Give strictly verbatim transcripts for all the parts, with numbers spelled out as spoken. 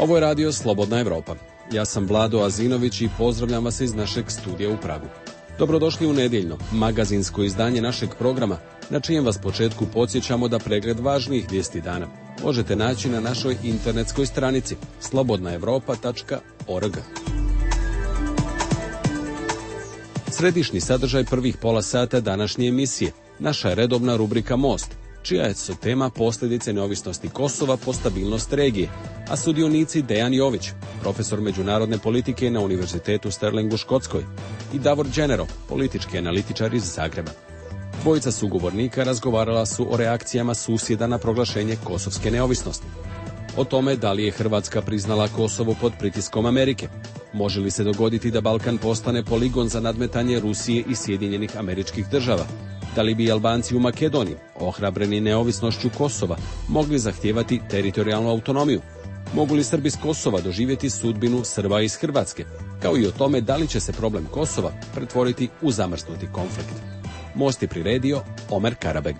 Ovo je radio Slobodna Evropa. Ja sam Vlado Azinović i pozdravljam vas iz našeg studija u Pragu. Dobrodošli u nedjeljno, magazinsko izdanje našeg programa, na čijem vas početku podsjećamo da pregled važnijih vijesti dana možete naći na našoj internetskoj stranici slobodna evropa tačka org. Središnji sadržaj prvih pola sata današnje emisije, naša je redovna rubrika Most, čija je su tema posljedice neovisnosti Kosova po stabilnost regije, a sudionici Dejan Jović, profesor međunarodne politike na Univerzitetu Sterling u Škotskoj, i Davor Đenero, politički analitičar iz Zagreba. Dvojica sugovornika razgovarala su o reakcijama susjeda na proglašenje kosovske neovisnosti. O tome da li je Hrvatska priznala Kosovo pod pritiskom Amerike. Može li se dogoditi da Balkan postane poligon za nadmetanje Rusije i Sjedinjenih Američkih Država? Da li bi Albanci u Makedoniji, ohrabreni neovisnošću Kosova, mogli zahtijevati teritorijalnu autonomiju? Mogu li Srbi s Kosova doživjeti sudbinu Srba iz Hrvatske? Kao i o tome da li će se problem Kosova pretvoriti u zamrznuti konflikt. Most je priredio Omer Karabeg.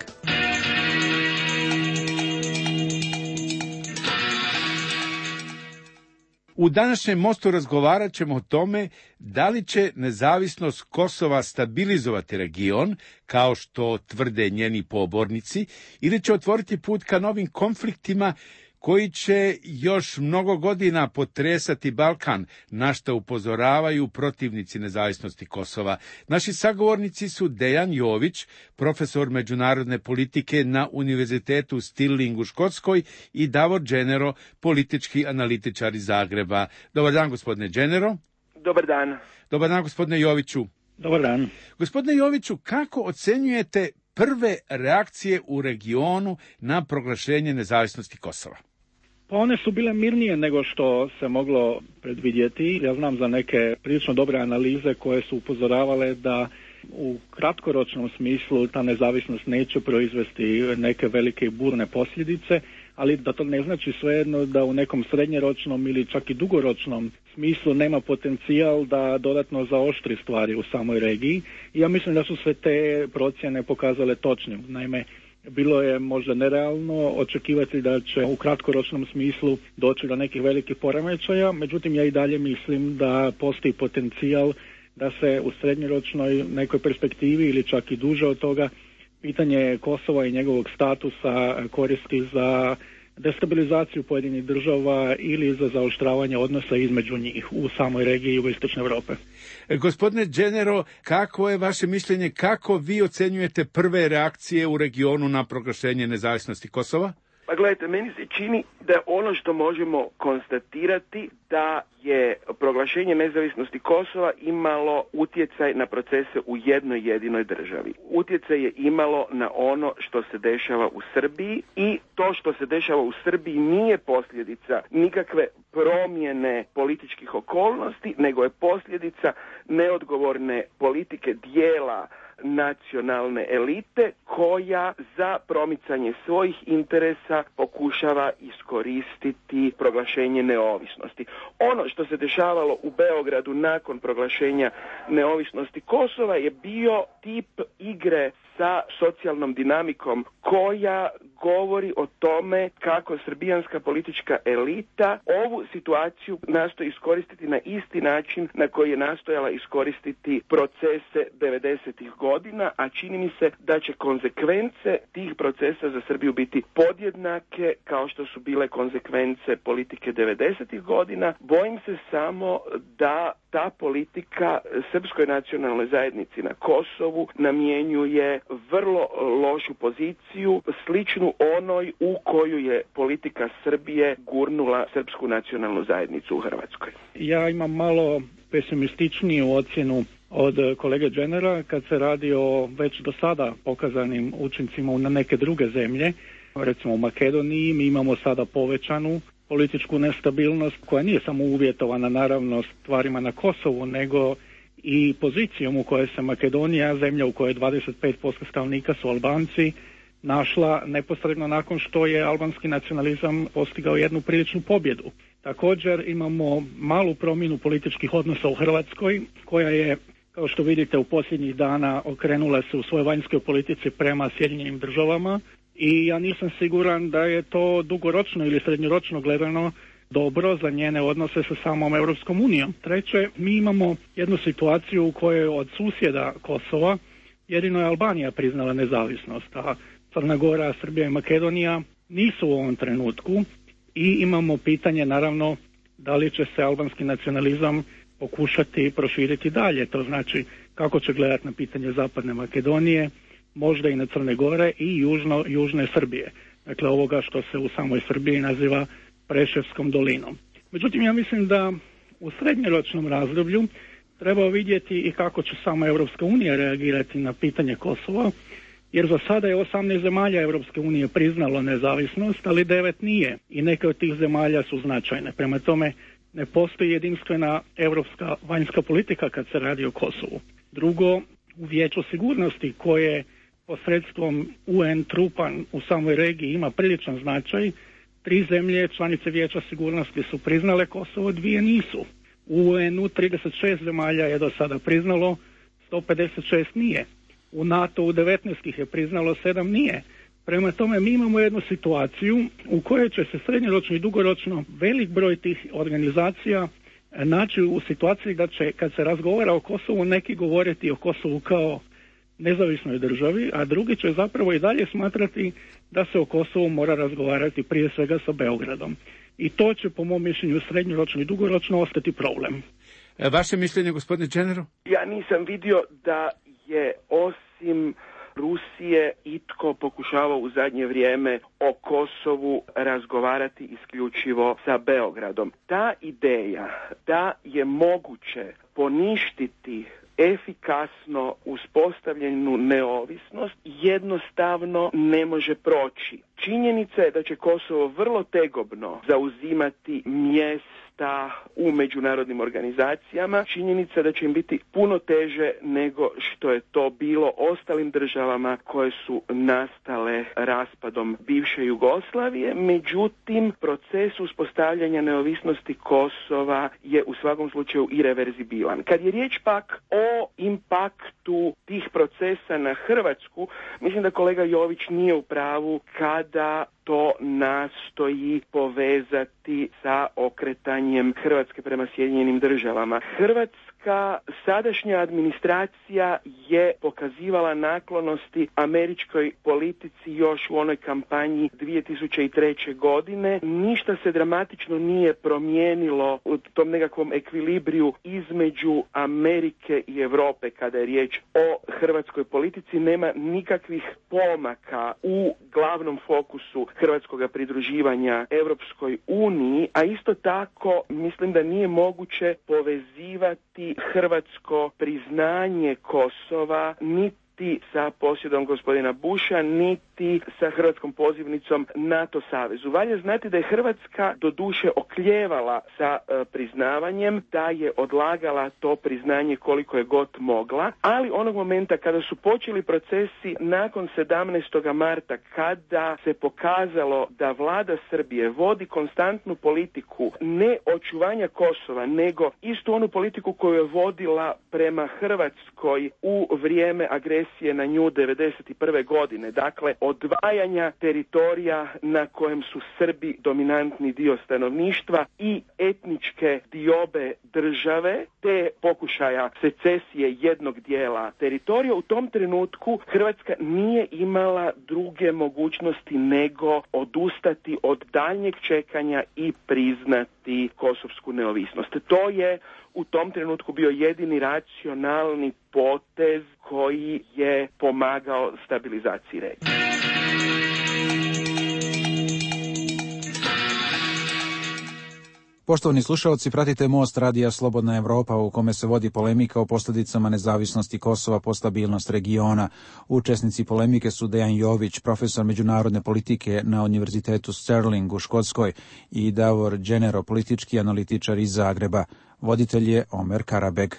U današnjem Mostu razgovarat ćemo o tome da li će nezavisnost Kosova stabilizovati region, kao što tvrde njeni pobornici, ili će otvoriti put ka novim konfliktima koji će još mnogo godina potresati Balkan, na što upozoravaju protivnici nezavisnosti Kosova. Naši sagovornici su Dejan Jović, profesor međunarodne politike na Univerzitetu Stirling u Škotskoj, i Davor Đenero, politički analitičar iz Zagreba. Dobar dan, gospodine Đenero. Dobar dan. Dobar dan, gospodine Joviću. Dobar dan. Gospodine Joviću, kako ocenjujete prve reakcije u regionu na proglašenje nezavisnosti Kosova? Pa one su bile mirnije nego što se moglo predvidjeti. Ja znam za neke prilično dobre analize koje su upozoravale da u kratkoročnom smislu ta nezavisnost neće proizvesti neke velike i burne posljedice, ali da to ne znači svejedno da u nekom srednjeročnom ili čak i dugoročnom smislu nema potencijal da dodatno zaoštri stvari u samoj regiji. I ja mislim da su sve te procjene pokazale točnim. Naime, bilo je možda nerealno očekivati da će u kratkoročnom smislu doći do nekih velikih poremećaja, međutim ja i dalje mislim da postoji potencijal da se u srednjoročnoj nekoj perspektivi ili čak i duže od toga pitanje Kosova i njegovog statusa koristi za destabilizaciju pojedinih država ili za zaoštravanje odnosa između njih u samoj regiji jugoistočne Europe. Gospodine Đenero, kako je vaše mišljenje, kako vi ocenjujete prve reakcije u regionu na proglašenje nezavisnosti Kosova? Pa gledajte, meni se čini da ono što možemo konstatirati da je proglašenje nezavisnosti Kosova imalo utjecaj na procese u jednoj jedinoj državi. Utjecaj je imalo na ono što se dešava u Srbiji i to što se dešava u Srbiji nije posljedica nikakve promjene političkih okolnosti, nego je posljedica neodgovorne politike dijela nacionalne elite koja za promicanje svojih interesa pokušava iskoristiti proglašenje neovisnosti. Ono što se dešavalo u Beogradu nakon proglašenja neovisnosti Kosova je bio tip igre sa socijalnom dinamikom koja govori o tome kako srbijanska politička elita ovu situaciju nastoji iskoristiti na isti način na koji je nastojala iskoristiti procese devedesetih godina, a čini mi se da će konzekvence tih procesa za Srbiju biti podjednake kao što su bile konzekvence politike devedesetih godina. Bojim se samo da ta politika srpskoj nacionalnoj zajednici na Kosovu namjenjuje vrlo lošu poziciju, sličnu onoj u koju je politika Srbije gurnula srpsku nacionalnu zajednicu u Hrvatskoj. Ja imam malo pesimističniju ocjenu od kolege Đenera kad se radi o već do sada pokazanim učincima na neke druge zemlje. Recimo u Makedoniji mi imamo sada povećanu političku nestabilnost koja nije samo uvjetovana naravno stvarima na Kosovu, nego i pozicijom u kojoj se Makedonija, zemlja u kojoj dvadeset pet posto stanovnika su Albanci, našla neposredno nakon što je albanski nacionalizam postigao jednu priličnu pobjedu. Također imamo malu promjenu političkih odnosa u Hrvatskoj koja je, kao što vidite, u posljednjih dana okrenula se u svojoj vanjskoj politici prema Sjedinjenim državama i ja nisam siguran da je to dugoročno ili srednjoročno gledano dobro za njene odnose sa samom Europskom unijom. Treće, mi imamo jednu situaciju u kojoj od susjeda Kosova jedino je Albanija priznala nezavisnost, a Crna Gora, Srbija i Makedonija nisu u ovom trenutku i imamo pitanje naravno da li će se albanski nacionalizam pokušati proširiti dalje. To znači kako će gledati na pitanje Zapadne Makedonije, možda i na Crne Gore i južno, južne Srbije. Dakle, ovoga što se u samoj Srbiji naziva Preševskom dolinom. Međutim, ja mislim da u srednjoročnom razdoblju treba vidjeti i kako će sama Europska unija reagirati na pitanje Kosova, jer za sada je osamnaest zemalja Europske unije priznalo nezavisnost, ali devet nije. I neke od tih zemalja su značajne. Prema tome, ne postoji jedinstvena europska vanjska politika kad se radi o Kosovu. Drugo, u Vijeću sigurnosti koje posredstvom U N trupa u samoj regiji ima priličan značaj, tri zemlje članice Vijeća sigurnosti su priznale Kosovo, dvije nisu. U U N-u trideset šest zemalja je do sada priznalo, sto pedeset šest nije. U NATO-u devetnaest ih je priznalo, sedam nije. Prema tome mi imamo jednu situaciju u kojoj će se srednjoročno i dugoročno velik broj tih organizacija naći u situaciji da će, kad se razgovara o Kosovu, neki govoriti o Kosovu kao nezavisnoj državi, a drugi će zapravo i dalje smatrati da se o Kosovu mora razgovarati prije svega sa Beogradom. I to će, po mom mišljenju, srednjoročno i dugoročno ostati problem. E, vaše mišljenje, gospodine Dženeru? Ja nisam vidio da je osim Rusije itko pokušavao u zadnje vrijeme o Kosovu razgovarati isključivo sa Beogradom. Ta ideja da je moguće poništiti efikasno uspostavljenu neovisnost jednostavno ne može proći. Činjenica je da će Kosovo vrlo tegobno zauzimati mjesta u međunarodnim organizacijama. Činjenica da će im biti puno teže nego što je to bilo ostalim državama koje su nastale raspadom bivše Jugoslavije. Međutim, proces uspostavljanja neovisnosti Kosova je u svakom slučaju ireverzibilan. Kad je riječ pak o impaktu tih procesa na Hrvatsku, mislim da kolega Jović nije u pravu kada to nastoji povezati sa okretanjem Hrvatske prema Sjedinjenim državama. Hrvatska sadašnja administracija je pokazivala naklonosti američkoj politici još u onoj kampanji dvije tisuće treće. godine. Ništa se dramatično nije promijenilo u tom nekakvom ekvilibriju između Amerike i Europe kada je riječ o hrvatskoj politici. Nema nikakvih pomaka u glavnom fokusu hrvatskoga pridruživanja Europskoj uniji, a isto tako mislim da nije moguće povezivati hrvatsko priznanje Kosova niti sa posjedom gospodina Busha, niti sa hrvatskom pozivnicom NATO savezu. Valja znati da je Hrvatska doduše okljevala sa e, priznavanjem, da je odlagala to priznanje koliko je god mogla, ali onog momenta kada su počeli procesi nakon sedamnaestog marta, kada se pokazalo da vlada Srbije vodi konstantnu politiku ne očuvanja Kosova, nego istu onu politiku koju je vodila prema Hrvatskoj u vrijeme agresije na nju devedeset prve. godine. Dakle, odvajanja teritorija na kojem su Srbi dominantni dio stanovništva i etničke diobe države, te pokušaja secesije jednog dijela teritorija. U tom trenutku Hrvatska nije imala druge mogućnosti nego odustati od daljnjeg čekanja i priznati kosovsku neovisnost. To je u tom trenutku bio jedini racionalni potez koji je pomagao stabilizaciji regije. Poštovani slušalci, pratite Most radija Slobodna Evropa u kome se vodi polemika o posljedicama nezavisnosti Kosova po stabilnost regiona. Učesnici polemike su Dejan Jović, profesor međunarodne politike na Univerzitetu Stirling u Škotskoj, i Davor Dženero, politički analitičar iz Zagreba. Voditelj je Omer Karabeg.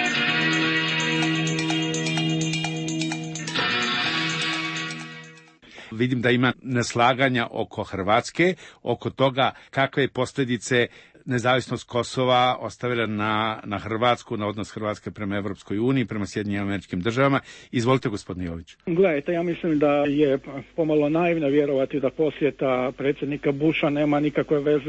Vidim da ima neslaganja oko Hrvatske, oko toga kakve posljedice nezavisnost Kosova ostavila na, na Hrvatsku, na odnos Hrvatske prema Evropskoj uniji, prema Sjedinjenim Američkim Državama. Izvolite, gospodine Jović. Gledajte, ja mislim da je pomalo naivno vjerovati da posjeta predsjednika Busha nema nikakve veze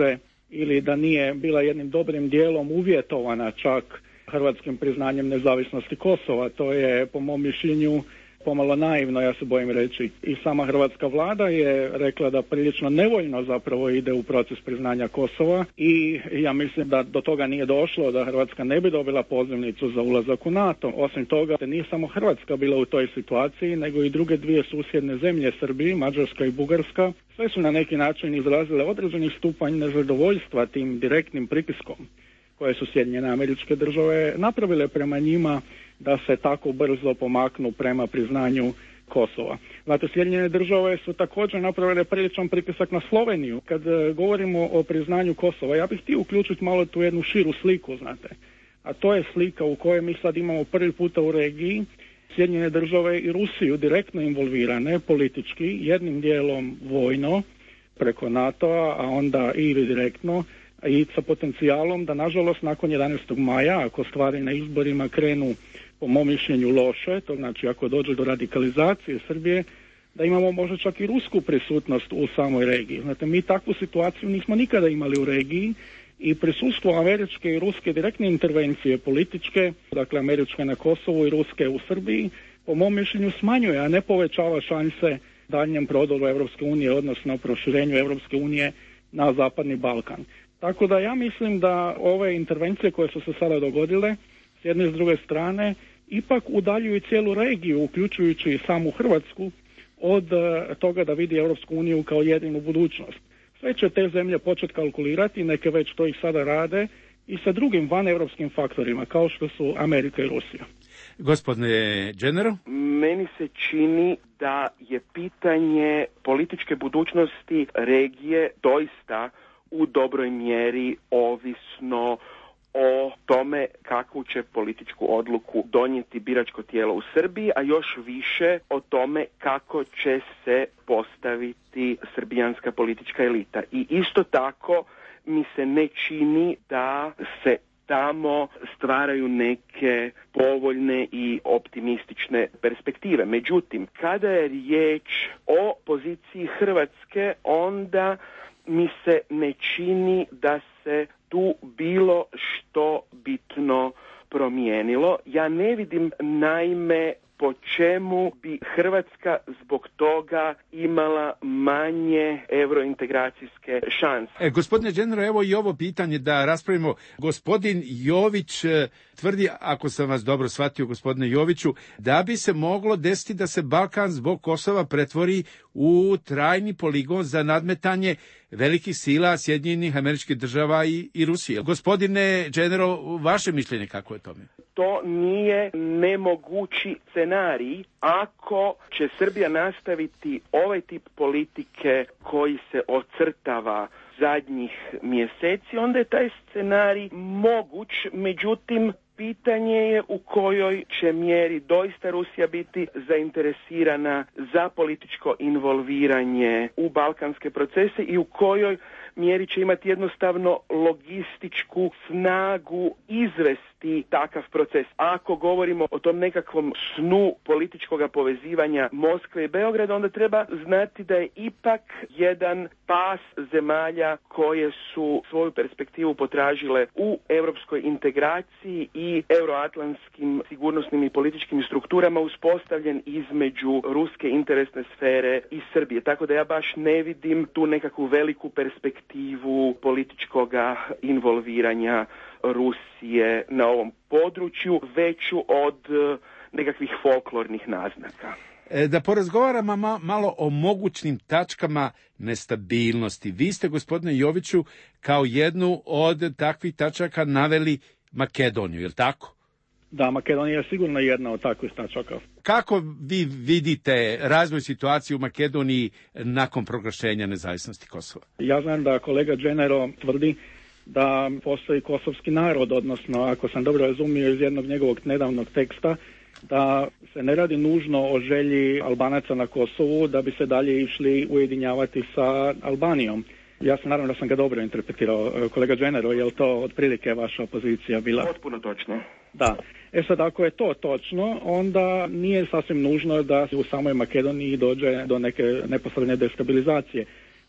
ili da nije bila jednim dobrim dijelom uvjetovana čak hrvatskim priznanjem nezavisnosti Kosova. To je, po mom mišljenju, pomalo naivno, ja se bojim reći. I sama hrvatska vlada je rekla da prilično nevoljno zapravo ide u proces priznanja Kosova i ja mislim da do toga nije došlo, da Hrvatska ne bi dobila pozivnicu za ulazak u NATO. Osim toga, nije samo Hrvatska bila u toj situaciji, nego i druge dvije susjedne zemlje, Srbiji, Mađarska i Bugarska, sve su na neki način izrazile određeni stupanj nezadovoljstva tim direktnim pritiskom koje su Sjedinjene Američke Države napravile prema njima da se tako brzo pomaknu prema priznanju Kosova. Znate, Sjedinjene Države su također napravile priličan pritisak na Sloveniju. Kad govorimo o priznanju Kosova, ja bih htio uključiti malo tu jednu širu sliku, znate. A to je slika u kojoj mi sad imamo prvi puta u regiji Sjedinjene Države i Rusiju direktno involvirane politički, jednim dijelom vojno preko NATO-a, a onda i direktno, i sa potencijalom da, nažalost, nakon jedanaestog maja, ako stvari na izborima krenu po mom mišljenju loše, to znači ako dođe do radikalizacije Srbije, da imamo možda čak i rusku prisutnost u samoj regiji. Znate, mi takvu situaciju nismo nikada imali u regiji i prisustvo američke i ruske direktne intervencije političke, dakle američke na Kosovu i ruske u Srbiji, po mom mišljenju smanjuje, a ne povećava šanse daljnjem prodoru Europske unije, odnosno proširenju Europske unije na Zapadni Balkan. Tako da ja mislim da ove intervencije koje su se sada dogodile, s jedne i s druge strane, ipak udaljuju cijelu regiju, uključujući i samu Hrvatsku, od toga da vidi Europsku uniju kao jedinu budućnost. Sve će te zemlje početi kalkulirati, neke već to i sada rade, i sa drugim vaneuropskim faktorima, kao što su Amerika i Rusija. Gospodine Genero? Meni se čini da je pitanje političke budućnosti regije doista u dobroj mjeri ovisno o tome kakvu će političku odluku donijeti biračko tijelo u Srbiji, a još više o tome kako će se postaviti srbijanska politička elita. I isto tako mi se ne čini da se tamo stvaraju neke povoljne i optimistične perspektive. Međutim, kada je riječ o poziciji Hrvatske, onda mi se ne čini da se tu bilo što bitno promijenilo. Ja ne vidim naime po čemu bi Hrvatska zbog toga imala manje eurointegracijske šanse. E, gospodine Genero, evo i ovo pitanje da raspravimo. Gospodin Jović tvrdi, ako sam vas dobro shvatio, gospodine Joviću, da bi se moglo desiti da se Balkan zbog Kosova pretvori u trajni poligon za nadmetanje velikih sila Sjedinjenih Američkih Država i, i Rusije. Gospodine Genero, vaše mišljenje kako je tome? To nije nemogući scenarij ako će Srbija nastaviti ovaj tip politike koji se ocrtava zadnjih mjeseci, onda je taj scenarij moguć, međutim pitanje je u kojoj će mjeri doista Rusija biti zainteresirana za političko involviranje u balkanske procese i u kojoj mjeri će imati jednostavno logističku snagu izvesti takav proces. Ako govorimo o tom nekakvom snu političkog povezivanja Moskve i Beograda, onda treba znati da je ipak jedan pas zemalja koje su svoju perspektivu potražile u europskoj integraciji i euroatlantskim sigurnosnim i političkim strukturama uspostavljen između ruske interesne sfere i Srbije. Tako da ja baš ne vidim tu nekakvu veliku perspektivu političkog involviranja Rusije na ovom području, veću od nekakvih folklornih naznaka. Da porazgovaramo ma, malo o mogućnim tačkama nestabilnosti. Vi ste, gospodine Joviću, kao jednu od takvih tačaka naveli Makedoniju, je li tako? Da, Makedonija je sigurno jedna od takvih tačaka. Kako vi vidite razvoj situacije u Makedoniji nakon proglašenja nezavisnosti Kosova? Ja znam da kolega Genero tvrdi da postoji kosovski narod, odnosno, ako sam dobro razumio iz jednog njegovog nedavnog teksta, da se ne radi nužno o želji Albanaca na Kosovu da bi se dalje išli ujedinjavati sa Albanijom. Ja se naravno da sam ga dobro interpretirao. Kolega Genero, je li to otprilike vaša pozicija bila? Potpuno točno. Da. E sad, ako je to točno, onda nije sasvim nužno da u samoj Makedoniji dođe do neke neposredne destabilizacije.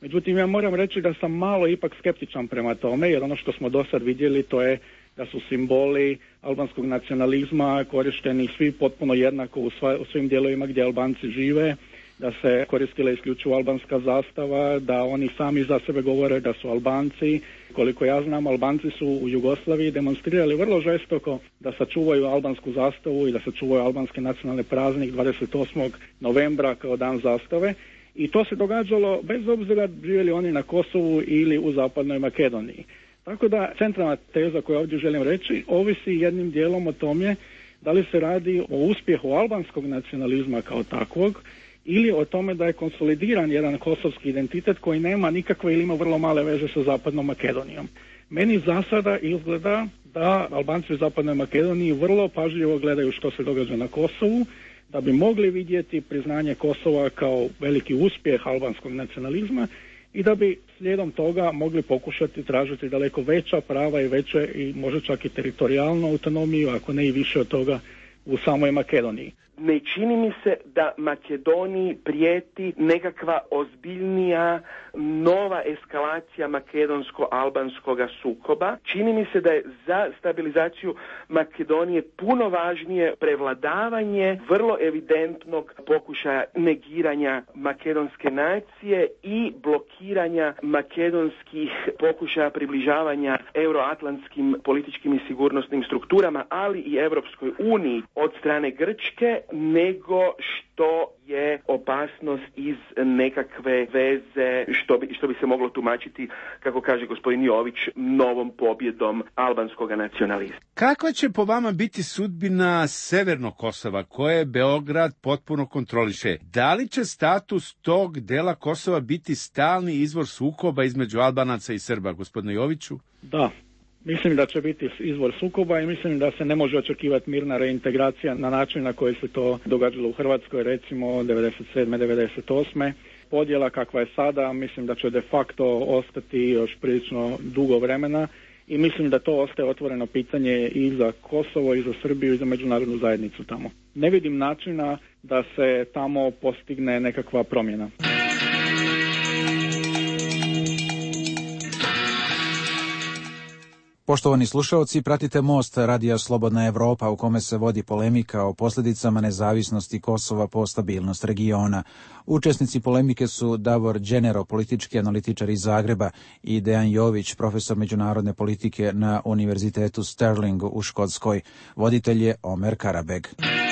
Međutim, ja moram reći da sam malo ipak skeptičan prema tome, jer ono što smo do sad vidjeli to je da su simboli albanskog nacionalizma korišteni svi potpuno jednako u, sva, u svim dijelovima gdje Albanci žive, da se koristila isključivo albanska zastava, da oni sami za sebe govore da su Albanci. Koliko ja znam, Albanci su u Jugoslaviji demonstrirali vrlo žestoko da sačuvaju albansku zastavu i da sačuvaju albanski nacionalni praznik dvadeset osmog novembra kao dan zastave. I to se događalo bez obzira živjeli oni na Kosovu ili u Zapadnoj Makedoniji. Tako da centralna teza koju ovdje želim reći ovisi jednim dijelom o tome da li se radi o uspjehu albanskog nacionalizma kao takvog ili o tome da je konsolidiran jedan kosovski identitet koji nema nikakve ili ima vrlo male veze sa Zapadnom Makedonijom. Meni za sada izgleda da Albanci u Zapadnoj Makedoniji vrlo pažljivo gledaju što se događa na Kosovu, da bi mogli vidjeti priznanje Kosova kao veliki uspjeh albanskog nacionalizma i da bi slijedom toga mogli pokušati tražiti daleko veća prava i veće i možda čak i teritorijalnu autonomiju, ako ne i više od toga u samoj Makedoniji. Ne čini mi se da Makedoniji prijeti nekakva ozbiljnija nova eskalacija makedonsko-albanskog sukoba. Čini mi se da je za stabilizaciju Makedonije puno važnije prevladavanje vrlo evidentnog pokušaja negiranja makedonske nacije i blokiranja makedonskih pokušaja približavanja euroatlantskim političkim i sigurnosnim strukturama, ali i Europskoj uniji od strane Grčke, nego što je opasnost iz nekakve veze što bi, što bi se moglo tumačiti, kako kaže gospodin Jović, novom pobjedom albanskog nacionalizma. Kakva će po vama biti sudbina Severnog Kosova, koje Beograd potpuno kontroliše? Da li će status tog dela Kosova biti stalni izvor sukoba između Albanaca i Srba, gospodine Joviću? Da. Mislim da će biti izvor sukoba i mislim da se ne može očekivati mirna reintegracija na način na koji se to događalo u Hrvatskoj, recimo devedeset sedme devedeset osme Podjela kakva je sada, mislim da će de facto ostati još prilično dugo vremena i mislim da to ostaje otvoreno pitanje i za Kosovo, i za Srbiju, i za međunarodnu zajednicu tamo. Ne vidim načina da se tamo postigne nekakva promjena. Poštovani slušalci, pratite Most Radija Slobodna Evropa u kome se vodi polemika o posljedicama nezavisnosti Kosova po stabilnost regiona. Učesnici polemike su Davor Đenero, politički analitičar iz Zagreba, i Dejan Jović, profesor međunarodne politike na Univerzitetu Stirling u Škotskoj. Voditelj je Omer Karabeg.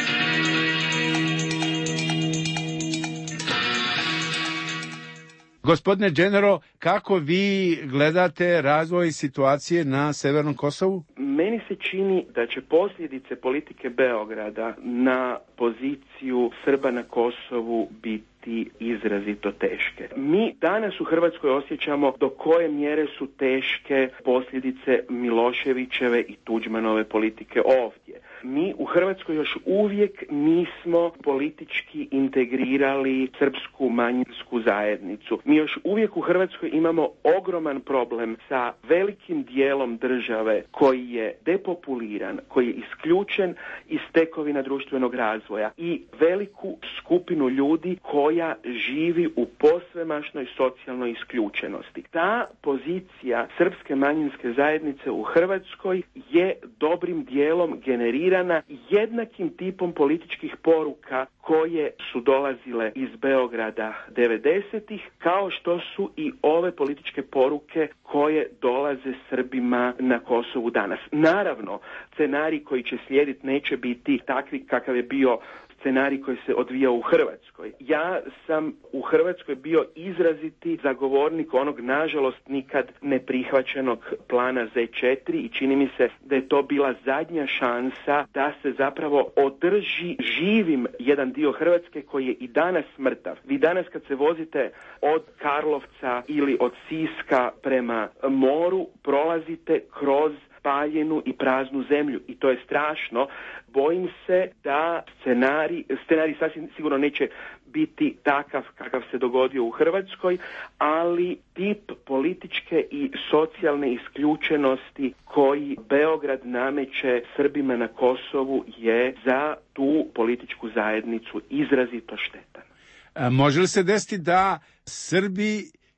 Gospodine Đenero, kako vi gledate razvoj situacije na Severnom Kosovu? Meni se čini da će posljedice politike Beograda na poziciju Srba na Kosovu biti izrazito teške. Mi danas u Hrvatskoj osjećamo do koje mjere su teške posljedice Miloševićeve i Tuđmanove politike ovdje. Mi u Hrvatskoj još uvijek nismo politički integrirali srpsku manjinsku zajednicu. Mi još uvijek u Hrvatskoj imamo ogroman problem sa velikim dijelom države koji je depopuliran, koji je isključen iz tekovina društvenog razvoja i veliku skupinu ljudi koja živi u posvemašnoj socijalnoj isključenosti. Ta pozicija srpske manjinske zajednice u Hrvatskoj je dobrim dijelom generirana jednakim tipom političkih poruka koje su dolazile iz Beograda devedesetih, kao što su i ove političke poruke koje dolaze Srbima na Kosovu danas. Naravno, scenarij koji će slijediti neće biti takvi kakav je bio scenarij koji se odvijao u Hrvatskoj. Ja sam u Hrvatskoj bio izraziti zagovornik onog, nažalost, nikad neprihvaćenog plana zet četiri i čini mi se da je to bila zadnja šansa da se zapravo održi živim jedan dio Hrvatske koji je i danas mrtav. Vi danas kad se vozite od Karlovca ili od Siska prema moru, prolazite kroz paljenu i praznu zemlju i to je strašno. Bojim se da scenarij, scenarij sasvim sigurno neće biti takav kakav se dogodio u Hrvatskoj, ali tip političke i socijalne isključenosti koji Beograd nameće Srbima na Kosovu je za tu političku zajednicu izrazito štetan. A može li se desiti da Srbi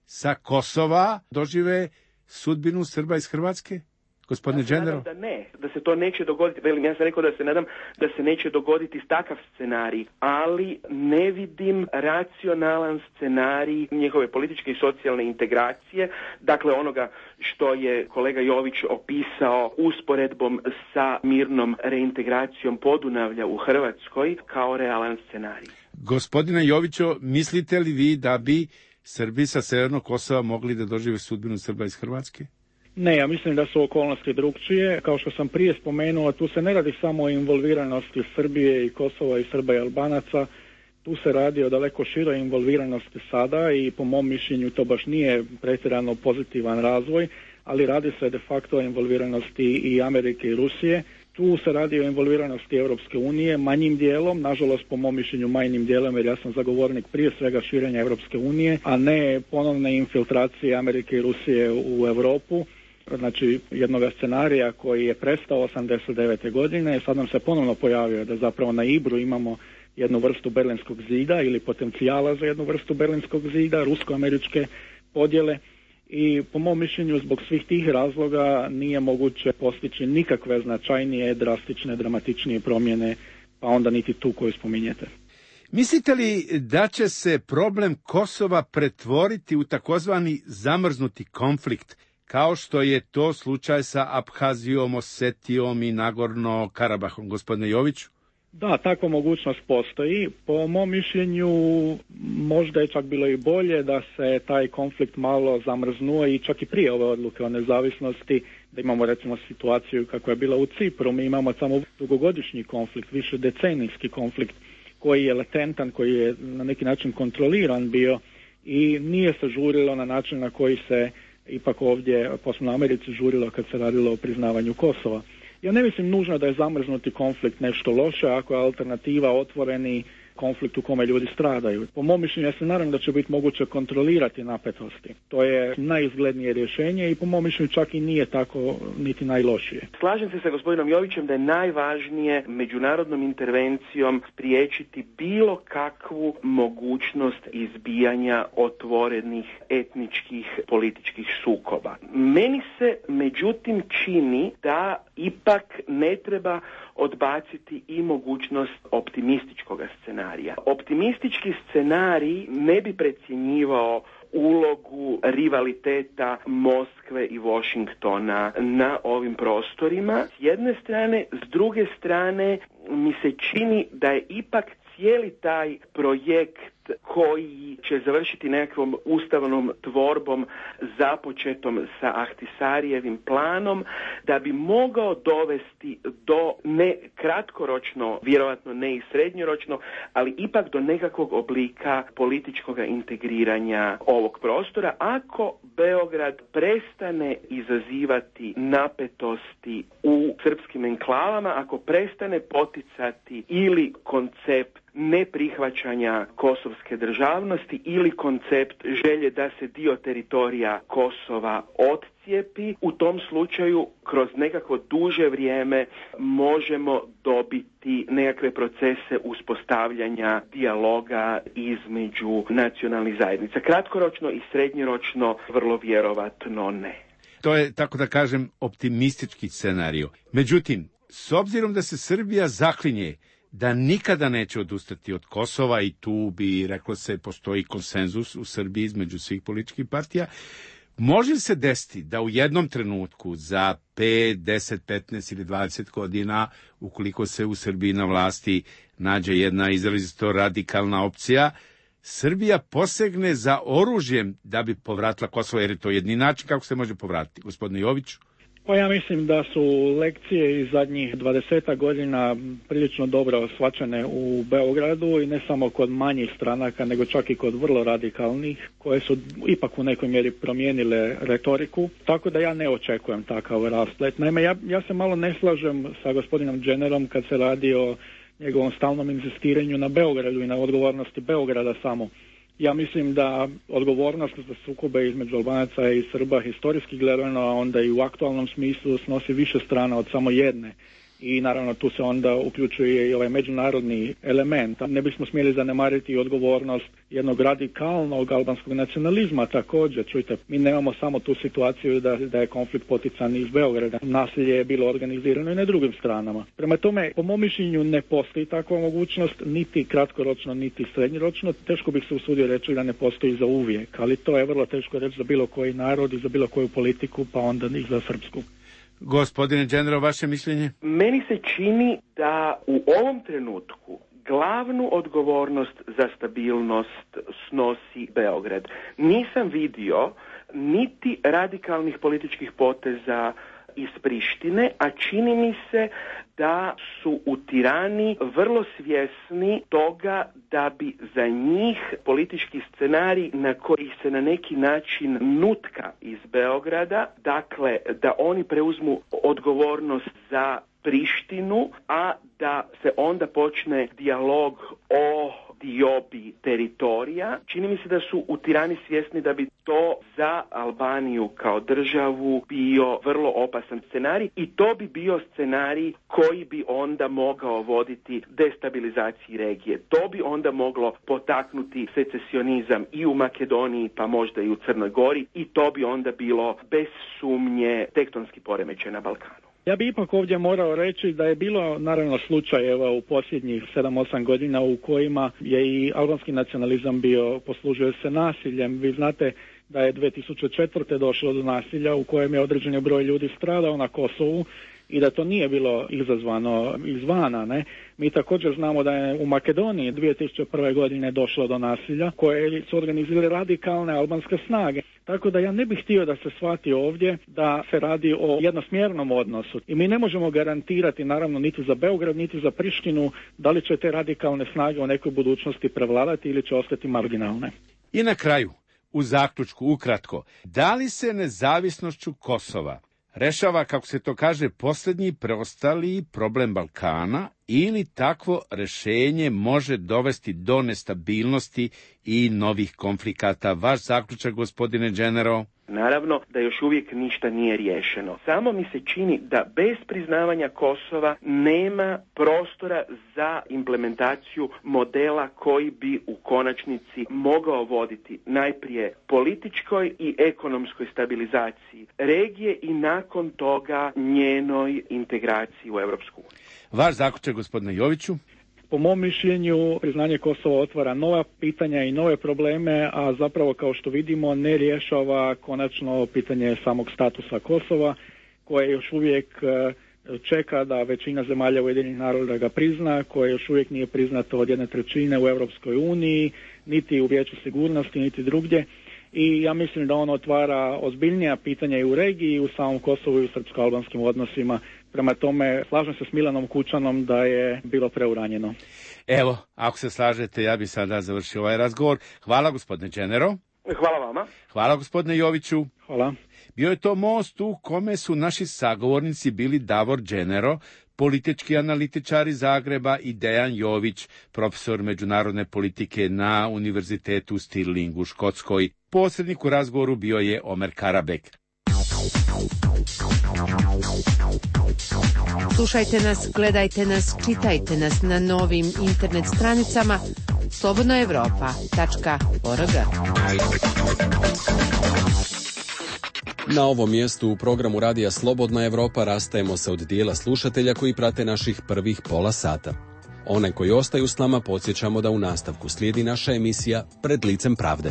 sa Kosova dožive sudbinu Srba iz Hrvatske? Gospodine ja se Dženero? nadam da ne, da se to neće dogoditi. Velim, ja sam rekao da se nadam da se neće dogoditi takav scenarij, ali ne vidim racionalan scenarij njihove političke i socijalne integracije, dakle onoga što je kolega Jović opisao usporedbom sa mirnom reintegracijom Podunavlja u Hrvatskoj kao realan scenarij. Gospodine Jovićo, mislite li vi da bi Srbi sa Severnog Kosova mogli da dožive sudbinu Srba iz Hrvatske? Ne, ja mislim da su okolnosti drugčije. Kao što sam prije spomenuo, tu se ne radi samo o involviranosti Srbije i Kosova i Srba i Albanaca, tu se radi o daleko široj involviranosti sada i po mom mišljenju to baš nije pretjerano pozitivan razvoj, ali radi se de facto o involviranosti i Amerike i Rusije. Tu se radi o involviranosti Europske unije manjim dijelom, nažalost po mom mišljenju manjim dijelom, jer ja sam zagovornik prije svega širenja Europske unije, a ne ponovne infiltracije Amerike i Rusije u Europu. Znači jednog scenarija koji je prestao osamdeset devete godine, sad nam se ponovno pojavio da zapravo na Ibru imamo jednu vrstu Berlinskog zida ili potencijala za jednu vrstu Berlinskog zida, rusko-američke podjele. I po mom mišljenju zbog svih tih razloga nije moguće postići nikakve značajnije, drastične, dramatičnije promjene, pa onda niti tu koju spominjete. Mislite li da će se problem Kosova pretvoriti u takozvani zamrznuti konflikt, kao što je to slučaj sa Abhazijom, Osetijom i Nagorno-Karabahom, gospodine Joviću? Da, takva mogućnost postoji. Po mom mišljenju možda je čak bilo i bolje da se taj konflikt malo zamrznuo i čak i prije ove odluke o nezavisnosti, da imamo recimo situaciju kako je bila u Cipru. Mi imamo samo dugogodišnji konflikt, više decenijski konflikt koji je latentan, koji je na neki način kontroliran bio i nije se žurilo na način na koji se ipak ovdje, posebno u Americi, žurilo kad se radilo o priznavanju Kosova. Ja ne mislim nužno da je zamrznuti konflikt nešto loše ako je alternativa otvoreni konflikt u kome ljudi stradaju. Po mom mišljenju, ja se nadam da će biti moguće kontrolirati napetosti. To je najizglednije rješenje i po mom mišljenju čak i nije tako niti najlošije. Slažem se sa gospodinom Jovićem da je najvažnije međunarodnom intervencijom spriječiti bilo kakvu mogućnost izbijanja otvorenih etničkih političkih sukoba. Meni se međutim čini da ipak ne treba odbaciti i mogućnost optimističkog scenarija. Optimistički scenarij ne bi precjenjivao ulogu rivaliteta Moskve i Washingtona na ovim prostorima. S jedne strane, s druge strane mi se čini da je ipak cijeli taj projekt koji će završiti nekakvom ustavnom tvorbom započetom sa Ahtisarijevim planom, da bi mogao dovesti do ne kratkoročno, vjerojatno ne i srednjoročno, ali ipak do nekakvog oblika političkog integriranja ovog prostora, ako Beograd prestane izazivati napetosti u srpskim enklavama, ako prestane poticati ili koncept neprihvaćanja kosovske državnosti ili koncept želje da se dio teritorija Kosova odcijepi, u tom slučaju kroz nekako duže vrijeme možemo dobiti nekakve procese uspostavljanja dijaloga između nacionalnih zajednica. Kratkoročno i srednjoročno vrlo vjerovatno ne. To je, tako da kažem, optimistički scenario. Međutim, s obzirom da se Srbija zaklinje da nikada neće odustati od Kosova i tu bi, reklo se, postoji konsenzus u Srbiji između svih političkih partija, može se desiti da u jednom trenutku za pet, deset, petnaest ili dvadeset godina, ukoliko se u Srbiji na vlasti nađe jedna izrazito radikalna opcija, Srbija posegne za oružjem da bi povratila Kosovo, jer je to jedini način kako se može povratiti. Gospodine Joviću? Pa ja mislim da su lekcije iz zadnjih dvadesetak godina prilično dobro shvaćene u Beogradu i ne samo kod manjih stranaka, nego čak i kod vrlo radikalnih, koje su ipak u nekoj mjeri promijenile retoriku, tako da ja ne očekujem takav rasplet. Naime, ja, ja se malo ne slažem sa gospodinom Dženerom kad se radi o njegovom stalnom inzistiranju na Beogradu i na odgovornosti Beograda samo. Ja mislim da odgovornost za sukobe između Albanaca i Srba historijski gledano, a onda i u aktualnom smislu snosi više strana od samo jedne. i naravno tu se onda uključuje i ovaj međunarodni element. Ne bismo smjeli zanemariti odgovornost jednog radikalnog albanskog nacionalizma također. Čujte, mi nemamo samo tu situaciju da, da je konflikt potican iz Beograda. Nasilje je bilo organizirano i na drugim stranama. Prema tome, po mom mišljenju ne postoji takva mogućnost, niti kratkoročno, niti srednjoročno. Teško bih se usudio reći da ne postoji za uvijek, ali to je vrlo teško reći za bilo koji narod i za bilo koju politiku, pa onda i za srpsku. Gospodine Đenero, vaše mišljenje? Meni se čini da u ovom trenutku glavnu odgovornost za stabilnost snosi Beograd. Nisam vidio niti radikalnih političkih poteza iz Prištine, a čini mi se da su u Tirani vrlo svjesni toga da bi za njih politički scenarij na koji se na neki način nutka iz Beograda, dakle da oni preuzmu odgovornost za Prištinu, a da se onda počne dijalog o diobi teritorija. Čini mi se da su u Tirani svjesni da bi to za Albaniju kao državu bio vrlo opasan scenarij i to bi bio scenarij koji bi onda mogao voditi destabilizaciji regije. To bi onda moglo potaknuti secesionizam i u Makedoniji, pa možda i u Crnoj Gori, i to bi onda bilo bez sumnje tektonski poremećaj na Balkanu. Ja bih ipak ovdje morao reći da je bilo naravno slučajeva u posljednjih sedam osam godina u kojima je i albanski nacionalizam bio, poslužio se nasiljem. Vi znate da je dvije tisuće četvrte došlo do nasilja u kojem je određeni broj ljudi stradao na Kosovu i da to nije bilo izazvano izvana, ne? Mi također znamo da je u Makedoniji dvije tisuće prve godine došlo do nasilja koje su organizirale radikalne albanske snage. Tako da ja ne bih htio da se shvati ovdje da se radi o jednosmjernom odnosu. I mi ne možemo garantirati, naravno, niti za Beograd, niti za Prištinu, da li će te radikalne snage u nekoj budućnosti prevladati ili će ostati marginalne. I na kraju, u zaključku, ukratko, da li se nezavisnošću Kosova rešava, kako se to kaže, posljednji preostali problem Balkana ili takvo rešenje može dovesti do nestabilnosti i novih konflikata? Vaš zaključak, gospodine Đenero? Naravno da još uvijek ništa nije riješeno. Samo mi se čini da bez priznavanja Kosova nema prostora za implementaciju modela koji bi u konačnici mogao voditi najprije političkoj i ekonomskoj stabilizaciji regije i nakon toga njenoj integraciji u Europsku uniju. Vaš zaključak, gospodine Joviću? Po mom mišljenju, priznanje Kosova otvara nova pitanja i nove probleme, a zapravo, kao što vidimo, ne rješava konačno pitanje samog statusa Kosova, koje još uvijek čeka da većina zemalja Ujedinjenih naroda ga prizna, koje još uvijek nije priznato od jedne trećine u Europskoj uniji, niti u Vijeću sigurnosti, niti drugdje. I ja mislim da on otvara ozbiljnija pitanja i u regiji, i u samom Kosovu i u srpsko-albanskim odnosima. Prema tome, slažem se s Milanom Kučanom da je bilo preuranjeno. Evo, ako se slažete, ja bih sada završio ovaj razgovor. Hvala, gospodine Đenero. Hvala vama. Hvala, gospodine Joviću. Hvala. Bio je to most u kome su naši sagovornici bili Davor Đenero, politički analitičar iz Zagreba, i Dejan Jović, profesor međunarodne politike na Univerzitetu Stirling u Škotskoj. Posrednik u razgovoru bio je Omer Karabek. Slušajte nas, gledajte nas, čitajte nas na novim internet stranicama slobodna evropa tačka org. Na ovom mjestu u programu Radija Slobodna Evropa rastajemo se od dijela slušatelja koji prate naših prvih pola sata. One koji ostaju s nama podsjećamo da u nastavku slijedi naša emisija Pred licem pravde.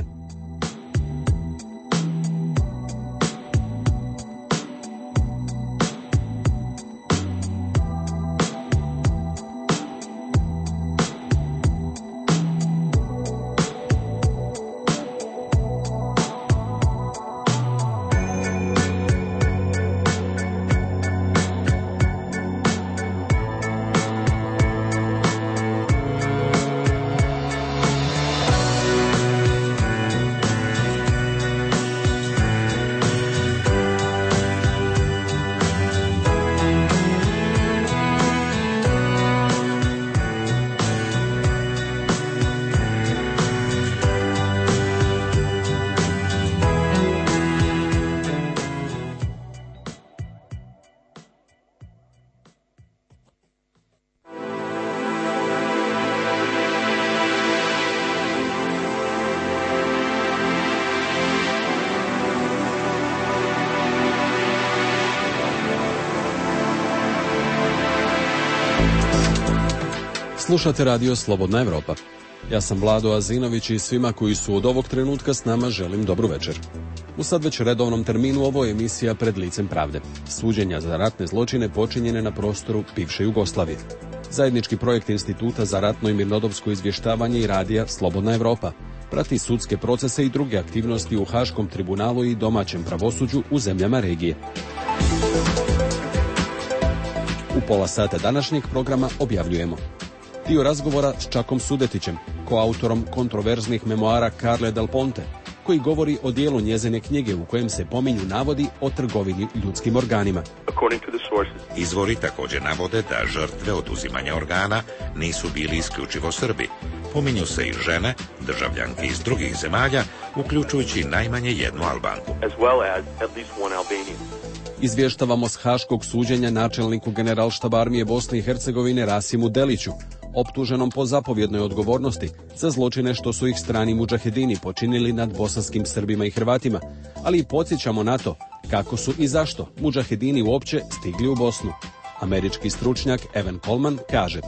Slušate radio Slobodna Evropa. Ja sam Vlado Azinović i svima koji su od ovog trenutka s nama želim dobru večer. U sad već redovnom terminu ovo je emisija Pred licem pravde. Suđenja za ratne zločine počinjene na prostoru bivše Jugoslavije. Zajednički projekt Instituta za ratno i mirnodopsko izvještavanje i radija Slobodna Evropa prati sudske procese i druge aktivnosti u Haškom tribunalu i domaćem pravosuđu u zemljama regije. U pola sata današnjeg programa objavljujemo dio razgovora s Čakom Sudetićem, koautorom kontroverznih memoara Carle Del Ponte, koji govori o dijelu njezine knjige u kojem se pominju navodi o trgovini ljudskim organima. Izvori također navode da žrtve oduzimanja organa nisu bili isključivo Srbi. Pominju se i žene, državljanke iz drugih zemalja, uključujući najmanje jednu Albanku. Izvještavamo s haškog suđenja načelniku Generalštaba armije Bosne i Hercegovine Rasimu Deliću, optuženom po zapovjednoj odgovornosti za zločine što su ih strani mudžahedini počinili nad bosanskim Srbima i Hrvatima, ali i podsjećamo na to kako su i zašto mudžahedini uopće stigli u Bosnu. Američki stručnjak Evan Coleman kaže: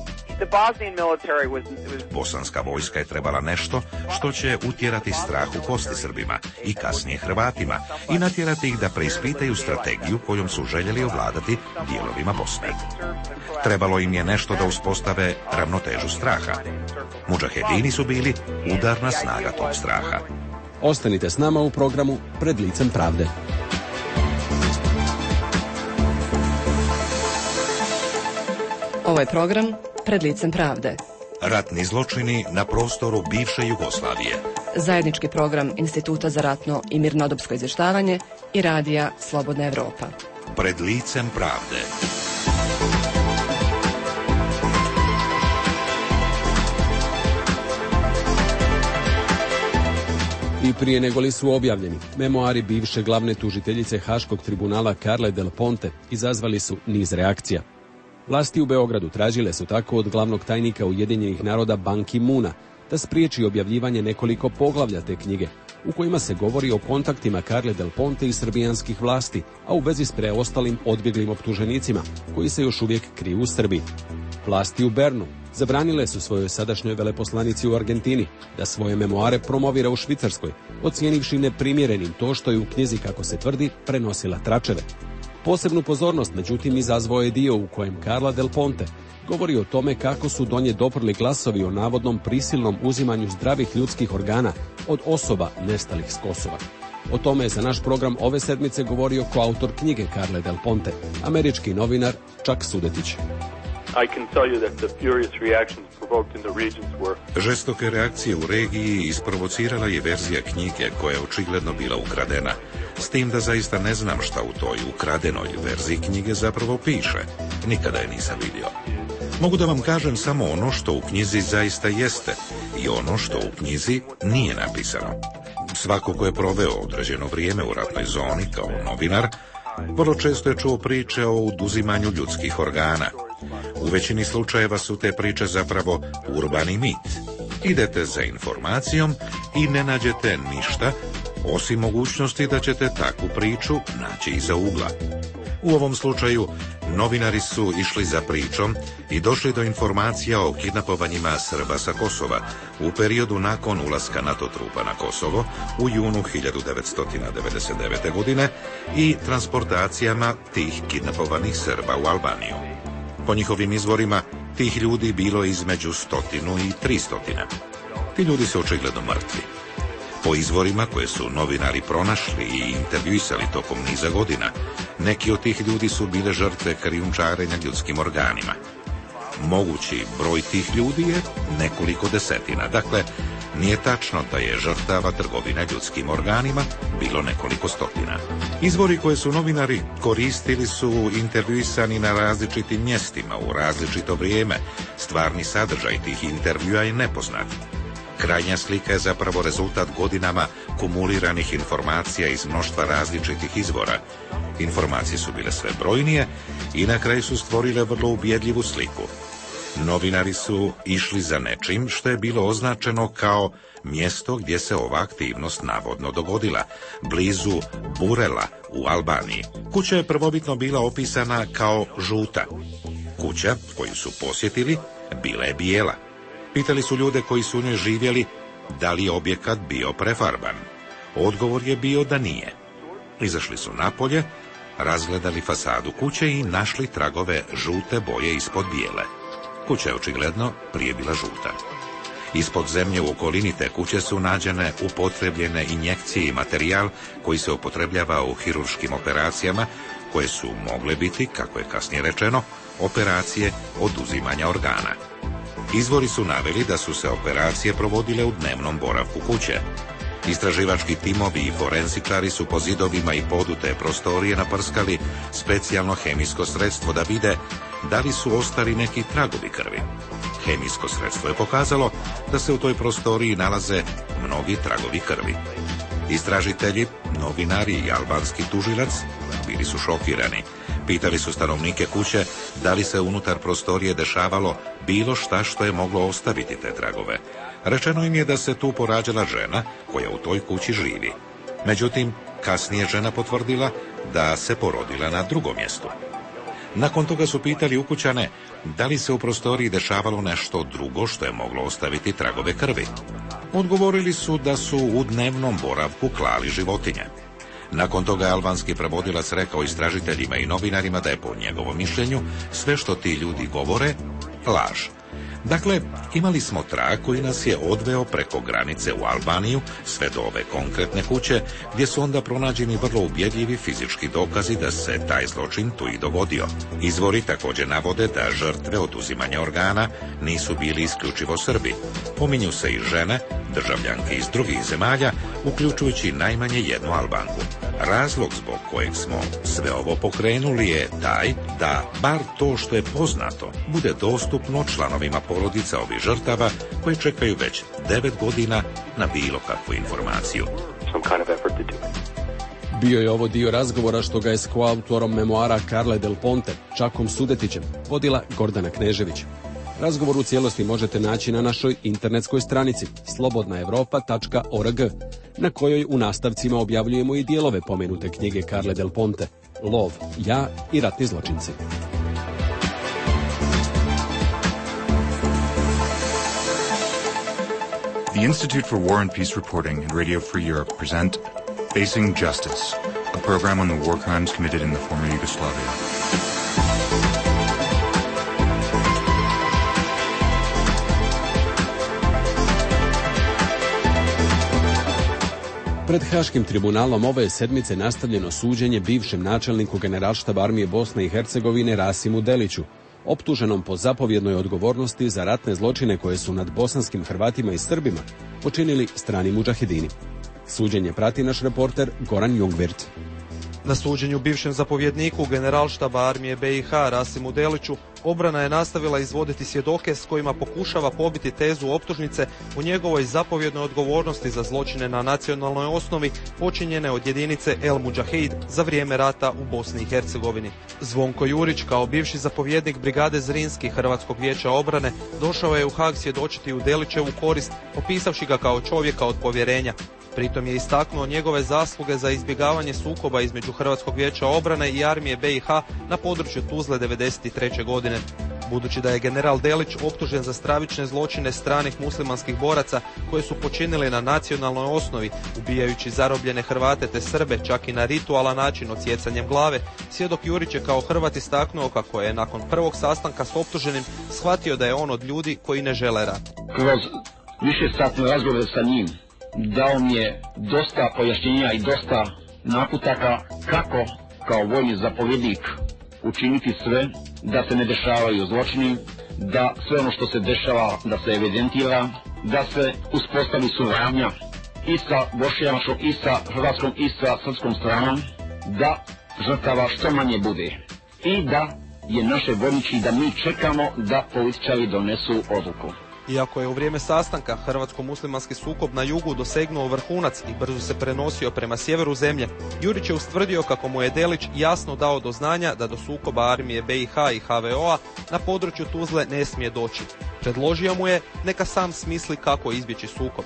Bosanska vojska je trebala nešto što će utjerati strah u kosti Srbima i kasnije Hrvatima i natjerati ih da preispitaju strategiju kojom su željeli ovladati dijelovima Bosne. Trebalo im je nešto da uspostave ravnotežu straha. Mudžahedini su bili udarna snaga tog straha. Ostanite s nama u programu Pred licem pravde. Ovo je program Pred licem pravde. Ratni zločini na prostoru bivše Jugoslavije. Zajednički program Instituta za ratno i mirnodopsko izvještavanje i radija Slobodna Evropa. Pred licem pravde. I prije nego li su objavljeni, memoari bivše glavne tužiteljice Haškog tribunala Carle Del Ponte izazvali su niz reakcija. Vlasti u Beogradu tražile su tako od glavnog tajnika Ujedinjenih naroda Ban Ki-moona da spriječi objavljivanje nekoliko poglavlja te knjige, u kojima se govori o kontaktima Carle Del Ponte i srbijanskih vlasti, a u vezi s preostalim odbjeglim optuženicima, koji se još uvijek kriju u Srbiji. Vlasti u Bernu zabranile su svojoj sadašnjoj veleposlanici u Argentini da svoje memoare promovira u Švicarskoj, ocijenivši neprimjerenim to što je u knjizi, kako se tvrdi, prenosila tračeve. Posebnu pozornost, međutim, izazvao je dio u kojem Carla Del Ponte govori o tome kako su do nje doprli glasovi o navodnom prisilnom uzimanju zdravih ljudskih organa od osoba nestalih s Kosova. O tome je za naš program ove sedmice govorio koautor knjige Carle Del Ponte, američki novinar Čak Sudetić. I can tell you that the furious reactions provoked in the regions were... Žestoke reakcije u regiji isprovocirala je verzija knjige koja je očigledno bila ukradena, s tim da zaista ne znam šta u toj ukradenoj verziji knjige zapravo piše. Nikada je nisam vidio. Mogu da vam kažem samo ono što u knjizi zaista jeste i ono što u knjizi nije napisano. Svako ko je proveo određeno vrijeme u ratnoj zoni kao novinar, vrlo često je čuo priče o oduzimanju ljudskih organa. U većini slučajeva su te priče zapravo urbani mit. Idete za informacijom i ne nađete ništa, osim mogućnosti da ćete takvu priču naći iza ugla. U ovom slučaju, novinari su išli za pričom i došli do informacija o kidnapovanjima Srba sa Kosova u periodu nakon ulaska NATO trupa na Kosovo u junu hiljadu devetsto devedeset devete. godine i transportacijama tih kidnapovanih Srba u Albaniju. Po njihovim izvorima, tih ljudi bilo je između stotinu i tristotine. Ti ljudi su očigledno mrtvi. Po izvorima koje su novinari pronašli i intervjuisali tokom niza godina, neki od tih ljudi su bile žrtve krijumčarenja ljudskim organima. Mogući broj tih ljudi je nekoliko desetina. Dakle, nije tačno da je žrtava trgovina ljudskim organima bilo nekoliko stotina. Izvori koje su novinari koristili su intervjuisani na različitim mjestima u različito vrijeme. Stvarni sadržaj tih intervjua je nepoznat. Krajnja slika je zapravo rezultat godinama kumuliranih informacija iz mnoštva različitih izvora. Informacije su bile sve brojnije i na kraju su stvorile vrlo ubjedljivu sliku. Novinari su išli za nečim što je bilo označeno kao mjesto gdje se ova aktivnost navodno dogodila, blizu Burela u Albaniji. Kuća je prvobitno bila opisana kao žuta. Kuća koju su posjetili bila je bijela. Pitali su ljude koji su u njoj živjeli da li je objekat bio prefarban. Odgovor je bio da nije. Izašli su napolje, razgledali fasadu kuće i našli tragove žute boje ispod bijele. Kuća je očigledno prije bila žuta. Ispod zemlje u okolini te kuće su nađene upotrebljene injekcije i materijal koji se upotrebljava u hirurškim operacijama, koje su mogle biti, kako je kasnije rečeno, operacije oduzimanja organa. Izvori su naveli da su se operacije provodile u dnevnom boravku kuće. Istraživački timovi i forenzičari su po zidovima i podu te prostorije naprskali specijalno hemijsko sredstvo da vide da li su ostali neki tragovi krvi. Hemijsko sredstvo je pokazalo da se u toj prostoriji nalaze mnogi tragovi krvi. Istražitelji, novinari i albanski tužilac bili su šokirani. Pitali su stanovnike kuće da li se unutar prostorije dešavalo bilo šta što je moglo ostaviti te tragove. Rečeno im je da se tu porađala žena koja u toj kući živi. Međutim, kasnije žena potvrdila da se porodila na drugom mjestu. Nakon toga su pitali ukućane da li se u prostoriji dešavalo nešto drugo što je moglo ostaviti tragove krvi. Odgovorili su da su u dnevnom boravku klali životinje. Nakon toga je albanski prevodilac rekao istražiteljima i novinarima da je po njegovom mišljenju sve što ti ljudi govore laž. Dakle, imali smo trag koji nas je odveo preko granice u Albaniju sve do ove konkretne kuće, gdje su onda pronađeni vrlo ubjedljivi fizički dokazi da se taj zločin tu i dogodio. Izvori također navode da žrtve oduzimanja organa nisu bili isključivo Srbi. Pominju se i žene, državljanke iz drugih zemalja, uključujući najmanje jednu Albanku. Razlog zbog kojeg smo sve ovo pokrenuli je taj da bar to što je poznato bude dostupno članovima porodica ovih žrtava koji čekaju već devet godina na bilo kakvu informaciju. Bio je ovo dio razgovora što ga je s koautorom memoara Carle Del Ponte, Čakom Sudetićem, vodila Gordana Knežević. Razgovor u cijelosti možete naći na našoj internetskoj stranici slobodna evropa tačka org, na kojoj u nastavcima objavljujemo i dijelove pomenute knjige Carle Del Ponte, Lov, ja i ratni zločinci. The Institute for War and Peace Reporting and Radio Free Europe present Facing Justice, a program on the war crimes committed in the former Yugoslavia. Pred Haškim tribunalom ove sedmice nastavljeno suđenje bivšem načelniku Generalštaba armije Bosne i Hercegovine Rasimu Deliću, optuženom po zapovjednoj odgovornosti za ratne zločine koje su nad bosanskim Hrvatima i Srbima počinili strani mudžahedini. Suđenje prati naš reporter Goran Jungwirth. Na suđenju bivšem zapovjedniku Generalštaba armije B i H Rasimu Deliću obrana je nastavila izvoditi svjedoke s kojima pokušava pobiti tezu optužnice o njegovoj zapovjednoj odgovornosti za zločine na nacionalnoj osnovi počinjene od jedinice El Mudžahid za vrijeme rata u Bosni i Hercegovini. Zvonko Jurić, kao bivši zapovjednik brigade Zrinski Hrvatskog vijeća obrane, došao je u Haag svjedočiti u Delićevu korist, opisavši ga kao čovjeka od povjerenja. Pritom je istaknuo njegove zasluge za izbjegavanje sukoba između Hrvatskog vijeća obrane i armije B i H na području Tuzle devedeset treće godine. Budući da je general Delić optužen za stravične zločine stranih muslimanskih boraca koje su počinili na nacionalnoj osnovi, ubijajući zarobljene Hrvate te Srbe čak i na ritualan način odsjecanjem glave, svjedok Jurić je kao Hrvat istaknuo kako je nakon prvog sastanka s optuženim shvatio da je on od ljudi koji ne žele rat. Kroz višesatne razgovore sa njim dao mi je dosta pojašnjenja i dosta naputaka kako kao vojni zapovjednik učiniti sve da se ne dešavaju zločini, da sve ono što se dešava da se evidentira, da se uspostavi suradnja i sa bošnjačkom i sa hrvatskom i sa srpskom stranom, da žrtava što manje bude i da je naše vojnici da mi čekamo da političari donesu odluku. Iako je u vrijeme sastanka hrvatsko-muslimanski sukob na jugu dosegnuo vrhunac i brzo se prenosio prema sjeveru zemlje, Jurić je ustvrdio kako mu je Delić jasno dao do znanja da do sukoba armije B i H i H V O-a na području Tuzle ne smije doći. Predložio mu je neka sam smisli kako izbjeći sukob.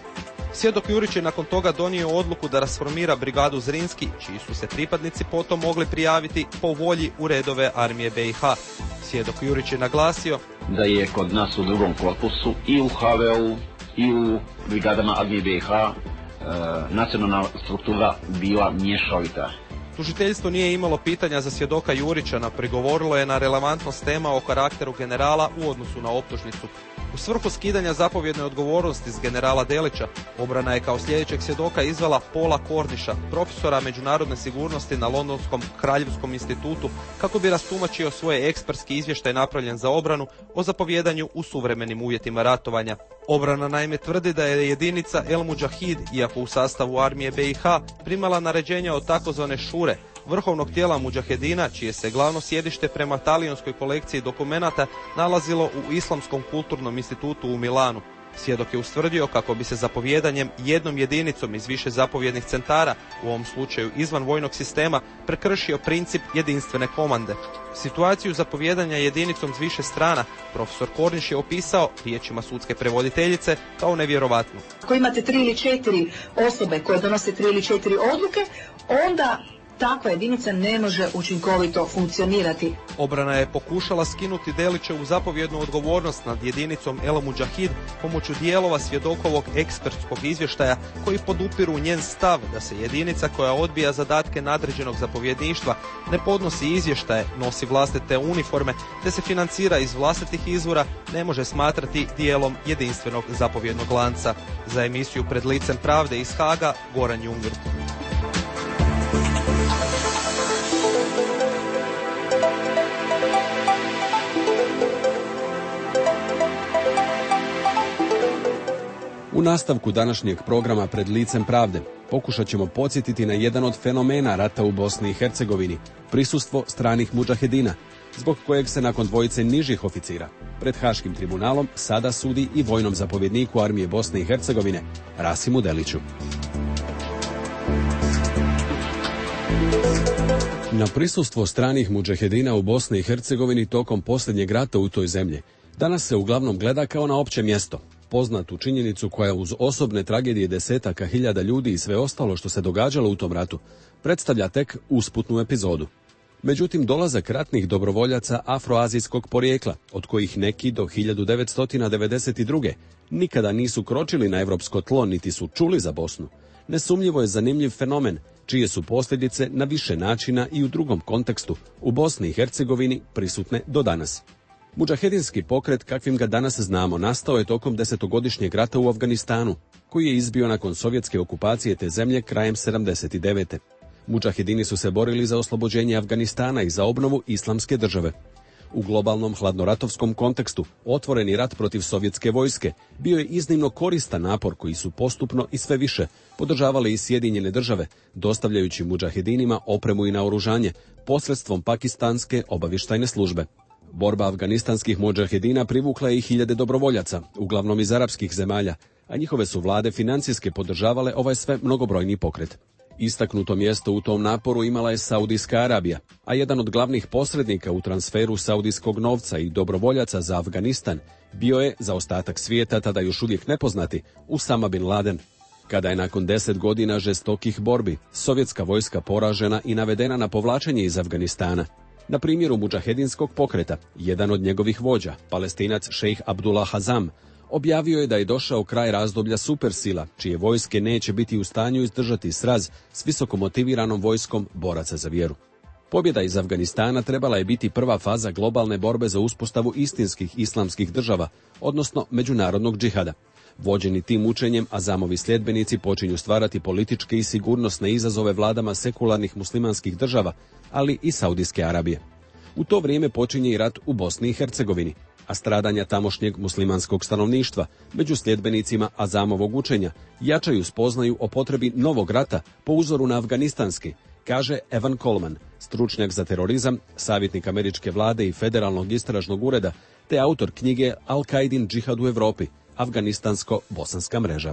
Svjedok Jurić je nakon toga donio odluku da rasformira brigadu Zrinski, čiji su se pripadnici potom mogli prijaviti po volji u redove armije B i H. Svjedok Jurić je naglasio da je kod nas u drugom korpusu i u H V U i u brigadama armije B i H e, nacionalna struktura bila mješovita. Tužiteljstvo nije imalo pitanja za svjedoka Jurića, no prigovorilo je na relevantnost tema o karakteru generala u odnosu na optužnicu. U svrhu skidanja zapovjedne odgovornosti s generala Delića, obrana je kao sljedećeg svjedoka izvela Paula Korniša, profesora međunarodne sigurnosti na Londonskom Kraljevskom institutu, kako bi rastumačio svoj ekspertski izvještaj napravljen za obranu o zapovjedanju u suvremenim uvjetima ratovanja. Obrana naime tvrdi da je jedinica El Mudžahid, iako u sastavu armije B i H, primala naređenja od takozvane šure, vrhovnog tijela Mudžahedina, čije se glavno sjedište prema talijanskoj kolekciji dokumenata nalazilo u Islamskom kulturnom institutu u Milanu. Svjedok je ustvrdio kako bi se zapovjedanjem jednom jedinicom iz više zapovjednih centara, u ovom slučaju izvan vojnog sistema, prekršio princip jedinstvene komande. Situaciju zapovjedanja jedinicom s više strana profesor Korniš je opisao riječima sudske prevoditeljice kao nevjerovatnu. Ako imate tri ili četiri osobe koje donose tri ili četiri odluke, onda takva jedinica ne može učinkovito funkcionirati. Obrana je pokušala skinuti Delićevu zapovjednu odgovornost nad jedinicom El Mudžahid pomoću dijelova svjedokovog ekspertskog izvještaja koji podupiru njen stav da se jedinica koja odbija zadatke nadređenog zapovjedništva, ne podnosi izvještaje, nosi vlastite uniforme te se financira iz vlastitih izvora, ne može smatrati dijelom jedinstvenog zapovjednog lanca. Za emisiju Pred licem pravde iz Haaga, Goran Jungert. U nastavku današnjeg programa Pred licem pravde pokušat ćemo podsjetiti na jedan od fenomena rata u Bosni i Hercegovini, prisustvo stranih mudžahedina, zbog kojeg se nakon dvojice nižih oficira pred Haškim tribunalom sada sudi i vojnom zapovjedniku armije Bosne i Hercegovine, Rasimu Deliću. Na prisustvo stranih mudžahedina u Bosni i Hercegovini tokom posljednjeg rata u toj zemlji danas se uglavnom gleda kao na opće mjesto, poznatu činjenicu koja uz osobne tragedije desetaka hiljada ljudi i sve ostalo što se događalo u tom ratu predstavlja tek usputnu epizodu. Međutim, dolazak ratnih dobrovoljaca afroazijskog porijekla, od kojih neki do hiljadu devetsto devedeset druge nikada nisu kročili na europsko tlo niti su čuli za Bosnu, nesumnjivo je zanimljiv fenomen čije su posljedice na više načina i u drugom kontekstu u Bosni i Hercegovini prisutne do danas. Mudžahedinski pokret, kakvim ga danas znamo, nastao je tokom desetogodišnjeg rata u Afganistanu, koji je izbio nakon sovjetske okupacije te zemlje krajem sedamdeset devete. Mudžahedini su se borili za oslobođenje Afganistana i za obnovu islamske države. U globalnom hladnoratovskom kontekstu otvoreni rat protiv sovjetske vojske bio je iznimno koristan napor koji su postupno i sve više podržavale i Sjedinjene države, dostavljajući mudžahedinima opremu i naoružanje posredstvom pakistanske obavještajne službe. Borba afganistanskih mudžahedina privukla je i hiljade dobrovoljaca, uglavnom iz arapskih zemalja, a njihove su vlade financijske podržavale ovaj sve mnogobrojni pokret. Istaknuto mjesto u tom naporu imala je Saudijska Arabija, a jedan od glavnih posrednika u transferu saudijskog novca i dobrovoljaca za Afganistan bio je, za ostatak svijeta tada još uvijek nepoznati, Usama bin Laden. Kada je nakon deset godina žestokih borbi sovjetska vojska poražena i navedena na povlačenje iz Afganistana, na primjeru mudžahedinskog pokreta, jedan od njegovih vođa, Palestinac šejh Abdullah Hazam, objavio je da je došao kraj razdoblja supersila, čije vojske neće biti u stanju izdržati sraz s visoko motiviranom vojskom boraca za vjeru. Pobjeda iz Afganistana trebala je biti prva faza globalne borbe za uspostavu istinskih islamskih država, odnosno međunarodnog džihada. Vođeni tim učenjem, Azamovi sljedbenici počinju stvarati političke i sigurnosne izazove vladama sekularnih muslimanskih država, ali i Saudijske Arabije. U to vrijeme počinje i rat u Bosni i Hercegovini, a stradanja tamošnjeg muslimanskog stanovništva među sljedbenicima Azamovog učenja jačaju spoznaju o potrebi novog rata po uzoru na afganistanski, kaže Evan Coleman, stručnjak za terorizam, savjetnik američke vlade i federalnog istražnog ureda, te autor knjige Al-Qaidin džihad u Europi, afganistansko-bosanska mreža.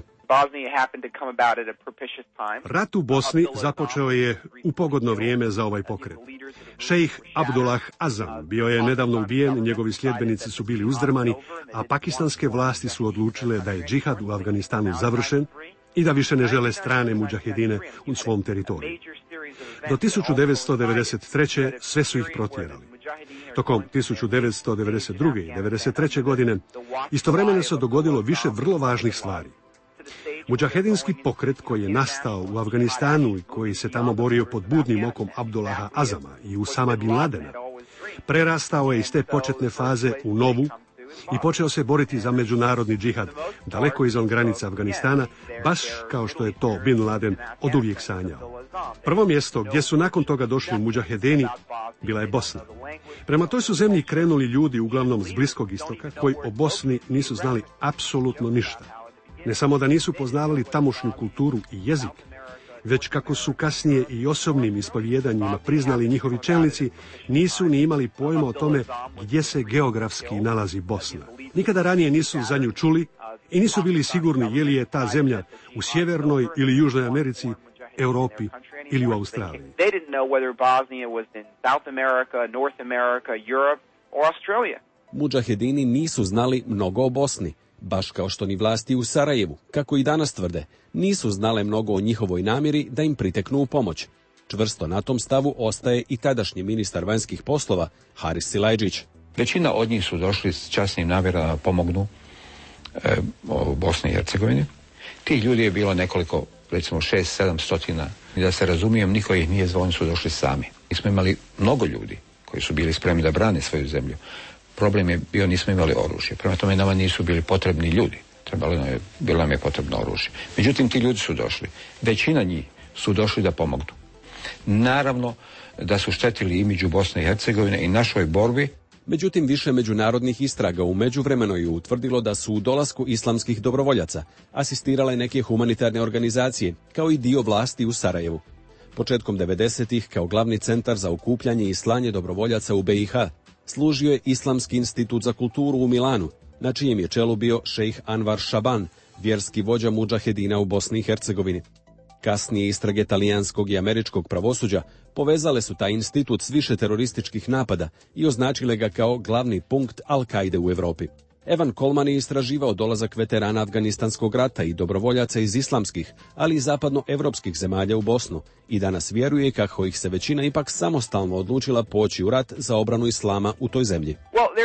Rat u Bosni započeo je u pogodno vrijeme za ovaj pokret. Šejh Abdullah Azam bio je nedavno ubijen, njegovi sljedbenici su bili uzdrmani, a pakistanske vlasti su odlučile da je džihad u Afganistanu završen i da više ne žele strane mudžahedine u svom teritoriju. Do tisuću devetsto devedeset treće. sve su ih protjerali. Tokom tisuću devetsto devedeset druge. i devedeset treće. godine istovremeno se dogodilo više vrlo važnih stvari. Mudžahedinski pokret koji je nastao u Afganistanu i koji se tamo borio pod budnim okom Abdullaha Azama i Usama bin Ladena, prerastao je iz te početne faze u novu i počeo se boriti za međunarodni džihad daleko izvan granica Afganistana, baš kao što je to bin Laden oduvijek sanjao. Prvo mjesto gdje su nakon toga došli mudžahedini bila je Bosna. Prema toj su zemlji krenuli ljudi uglavnom s Bliskog istoka koji o Bosni nisu znali apsolutno ništa. Ne samo da nisu poznavali tamošnju kulturu i jezik, već kako su kasnije i osobnim ispovjedanjima priznali njihovi čelnici, nisu ni imali pojma o tome gdje se geografski nalazi Bosna. Nikada ranije nisu za nju čuli i nisu bili sigurni je li je ta zemlja u Sjevernoj ili Južnoj Americi, Europi ili u Australiji. Mudžahedini nisu znali mnogo o Bosni, baš kao što ni vlasti u Sarajevu, kako i danas tvrde, nisu znale mnogo o njihovoj namjeri da im priteknu u pomoć. Čvrsto na tom stavu ostaje i tadašnji ministar vanjskih poslova Haris Silajdžić. Većina od njih su došli s časnim namjerama da pomognu e, u Bosni i Hercegovini. Tih ljudi je bilo nekoliko, recimo šest, sedam stotina. I da se razumijem, niko ih nije zvao, oni su došli sami. Mi smo imali mnogo ljudi koji su bili spremni da brane svoju zemlju. Problem je bio, nismo imali oružje. Prema tome nama nisu bili potrebni ljudi. Trebalo nam je, bilo nam je potrebno oružje. Međutim, ti ljudi su došli. Većina njih su došli da pomognu. Naravno da su štetili imidžu Bosne i Hercegovine i našoj borbi. Međutim, više međunarodnih istraga u međuvremenu je utvrdilo da su u dolasku islamskih dobrovoljaca asistirale neke humanitarne organizacije, kao i dio vlasti u Sarajevu. Početkom devedesetih kao glavni centar za okupljanje i slanje dobrovoljaca u B i H služio je Islamski institut za kulturu u Milanu, na čijem je čelu bio šejh Anvar Šaban, vjerski vođa mudžahedina u Bosni i Hercegovini. Kasnije istrage talijanskog i američkog pravosuđa povezale su taj institut s više terorističkih napada i označile ga kao glavni punkt Al-Kaide u Europi. Evan Coleman je istraživao dolazak veterana Afganistanskog rata i dobrovoljaca iz islamskih, ali i zapadnoevropskih zemalja u Bosnu i danas vjeruje kako ih se većina ipak samostalno odlučila poći u rat za obranu islama u toj zemlji.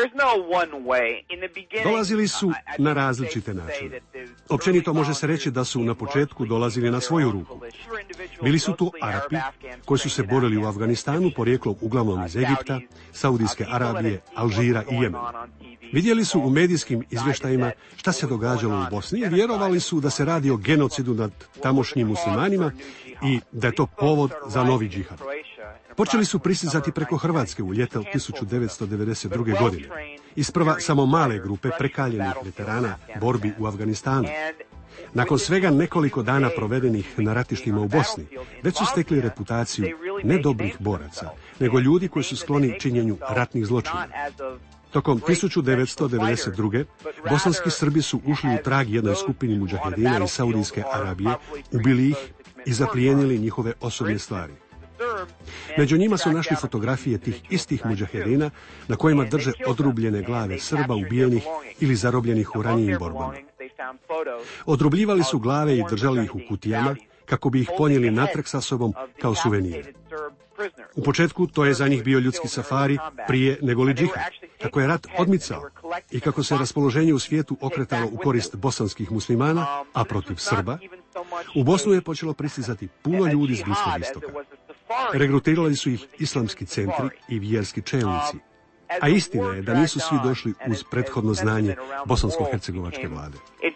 Dolazili su na različite načine. Općenito može se reći da su na početku dolazili na svoju ruku. Bili su tu Arapi koji su se borili u Afganistanu porijeklom uglavnom iz Egipta, Saudijske Arabije, Alžira i Jemena. Vidjeli su u medijskim izvještajima šta se događalo u Bosni i vjerovali su da se radi o genocidu nad tamošnjim muslimanima i da je to povod za novi džihad. Počeli su pristizati preko Hrvatske u ljeto tisuću devetsto devedeset druge. godine. Isprva samo male grupe prekaljenih veterana borbi u Afganistanu. Nakon svega nekoliko dana provedenih na ratištima u Bosni, već su stekli reputaciju ne dobrih boraca, nego ljudi koji su skloni činjenju ratnih zločina. Tokom tisuću devetsto devedeset druge. bosanski Srbi su ušli u trag jednoj skupini mudžahedina iz Saudijske Arabije, ubili ih i zaplijenili njihove osobne stvari. Među njima su našli fotografije tih istih mudžahedina na kojima drže odrubljene glave Srba ubijenih ili zarobljenih u ranijim borbama. Odrubljivali su glave i držali ih u kutijama kako bi ih ponijeli natrag sa sobom kao suvenir. U početku to je za njih bio ljudski safari prije nego li džihad. Kako je rat odmicao i kako se raspoloženje u svijetu okretalo u korist bosanskih muslimana, a protiv Srba, u Bosnu je počelo pristizati puno ljudi s Bliskog istoka. Regrutirali su ih islamski centri i vjerski čelnici. A istina je da nisu svi došli uz prethodno znanje bosansko-hercegovačke vlade.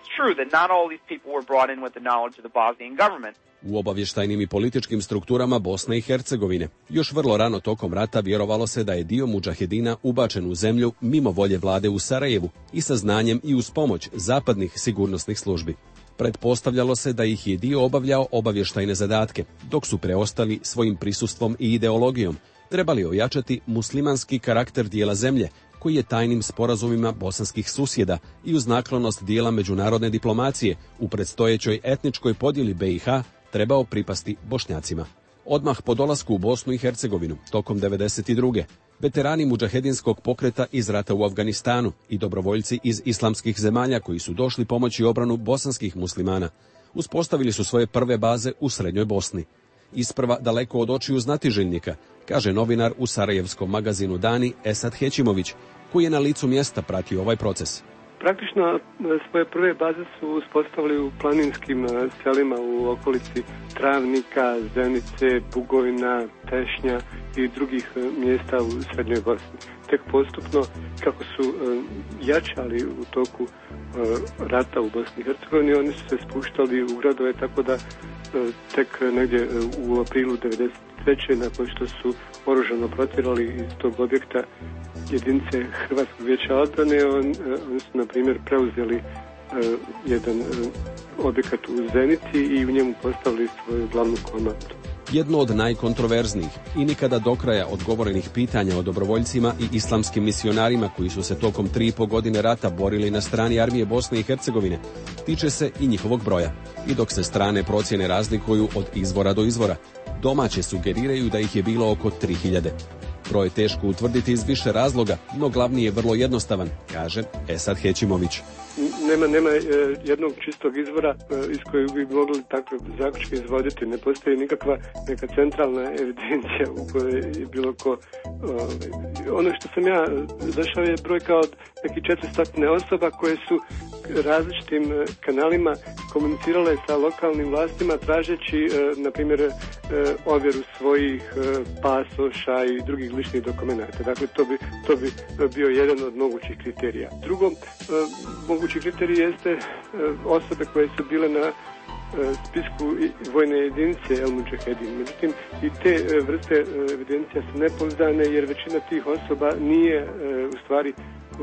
U obavještajnim i političkim strukturama Bosne i Hercegovine još vrlo rano tokom rata vjerovalo se da je dio mudžahedina ubačen u zemlju mimo volje vlade u Sarajevu i sa znanjem i uz pomoć zapadnih sigurnosnih službi. Pretpostavljalo se da ih je dio obavljao obavještajne zadatke, dok su preostali svojim prisustvom i ideologijom trebali ojačati muslimanski karakter dijela zemlje, koji je tajnim sporazumima bosanskih susjeda i uz naklonost dijela međunarodne diplomacije u predstojećoj etničkoj podjeli B i H trebao pripasti Bošnjacima. Odmah po dolasku u Bosnu i Hercegovinu, tokom devedeset druge. veterani mudžahedinskog pokreta iz rata u Afganistanu i dobrovoljci iz islamskih zemalja koji su došli pomoći obranu bosanskih muslimana, Uspostavili su svoje prve baze u srednjoj Bosni. Isprva daleko od očiju znatiželjnika, kaže novinar u sarajevskom magazinu Dani Esad Hećimović, koji je na licu mjesta pratio ovaj proces. Praktično svoje prve baze su uspostavili u planinskim selima u okolici Travnika, Zenice, Bugojna, Tešnja i drugih mjesta u srednjoj Bosni. Tek postupno, kako su jačali u toku rata u Bosni i Hercegovini, oni su se spuštali u gradove, tako da tek negdje u aprilu devedeset treće nakon što su oružano protjerali iz tog objekta jedinice Hrvatskog vijeća odbrane, on, oni su, na primjer, preuzeli uh, jedan uh, objekat u Zenici i u njemu postavili svoju glavnu komandu. Jedno od najkontroverznijih i nikada do kraja odgovorenih pitanja o dobrovoljcima i islamskim misionarima koji su se tokom tri i po godine rata borili na strani armije Bosne i Hercegovine tiče se i njihovog broja. I dok se strane procjene razlikuju od izvora do izvora, domaće sugeriraju da ih je bilo oko tri hiljade. Broj je teško utvrditi iz više razloga, no glavni je vrlo jednostavan, kaže Esad Hećimović. Nema, nema jednog čistog izvora iz kojeg bi mogli takve zaključke izvoditi. Ne postoji nikakva neka centralna evidencija u kojoj je bilo ko... Ono što sam ja zašao je brojka od nekih četiristo osoba koje su različitim kanalima komunicirale sa lokalnim vlastima tražeći, na primjer, ovjeru svojih pasoša i drugih ličnih dokumenata. Dakle, to bi, to bi bio jedan od mogućih kriterija. Drugo, mogući kriterij jeste osobe koje su bile na spisku vojne jedinice El Mudžahedin. Međutim, i te vrste evidencija su nepouzdane jer većina tih osoba nije u stvari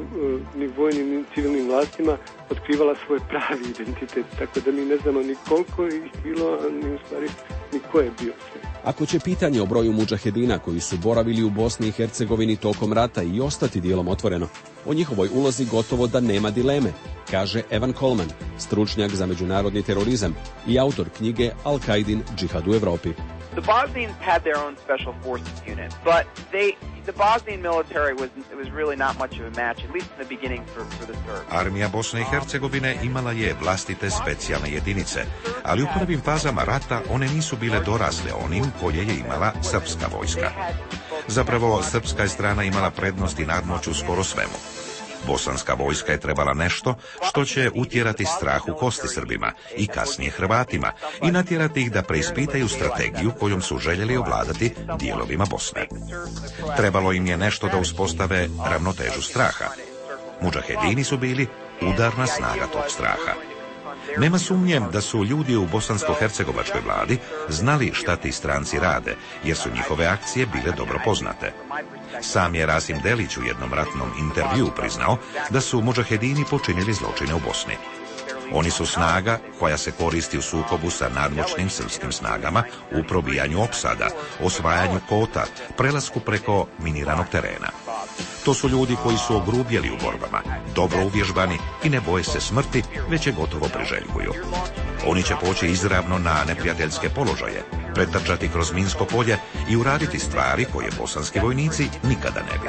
ni vojnim ni civilnim vlastima otkrivala svoj pravi identitet, tako da mi ne znamo ni koliko ih bilo, ni u stvari ni ko je bio sve. Ako će pitanje o broju mudžahedina koji su boravili u Bosni i Hercegovini tokom rata i ostati dijelom otvoreno, o njihovoj ulozi gotovo da nema dileme, kaže Evan Coleman, stručnjak za međunarodni terorizam i autor knjige Al-Qaidin džihad u Evropi. The Bosnians had their own special forces unit, but they the Bosnian military was was really not much of a match, at least in the beginning for for the Serbs. Armija Bosne i Hercegovine imala je vlastite specijalne jedinice, ali u prvim fazama rata one nisu bile dorasle onim koje je imala srpska vojska. Zapravo, srpska je strana imala prednost i nadmoć u skoro svemu. Bosanska vojska je trebala nešto što će utjerati strah u kosti Srbima i kasnije Hrvatima i natjerati ih da preispitaju strategiju kojom su željeli ovladati dijelovima Bosne. Trebalo im je nešto da uspostave ravnotežu straha. Mudžahedini su bili udarna snaga tog straha. Nema sumnje da su ljudi u bosansko-hercegovačkoj vladi znali šta ti stranci rade, jer su njihove akcije bile dobro poznate. Sam je Rasim Delić u jednom ratnom intervjuu priznao da su mudžahedini počinili zločine u Bosni. Oni su snaga koja se koristi u sukobu sa nadmoćnim srpskim snagama u probijanju opsada, osvajanju kota, prelasku preko miniranog terena. To su ljudi koji su ogrubjeli u borbama, dobro uvježbani i ne boje se smrti, već je gotovo priželjkuju. Oni će poći izravno na neprijateljske položaje, pretrčati kroz minsko polje i uraditi stvari koje bosanski vojnici nikada ne bi.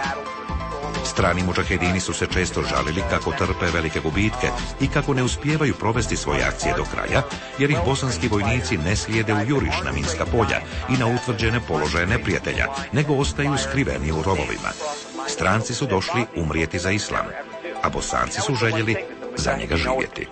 Strani mudžahedini su se često žalili kako trpe velike gubitke i kako ne uspijevaju provesti svoje akcije do kraja, jer ih bosanski vojnici ne slijede u juriš na minska polja i na utvrđene položaje neprijatelja, nego ostaju skriveni u rovovima. Stranci su došli umrijeti za islam, a Bosanci su željeli za njega živjeti.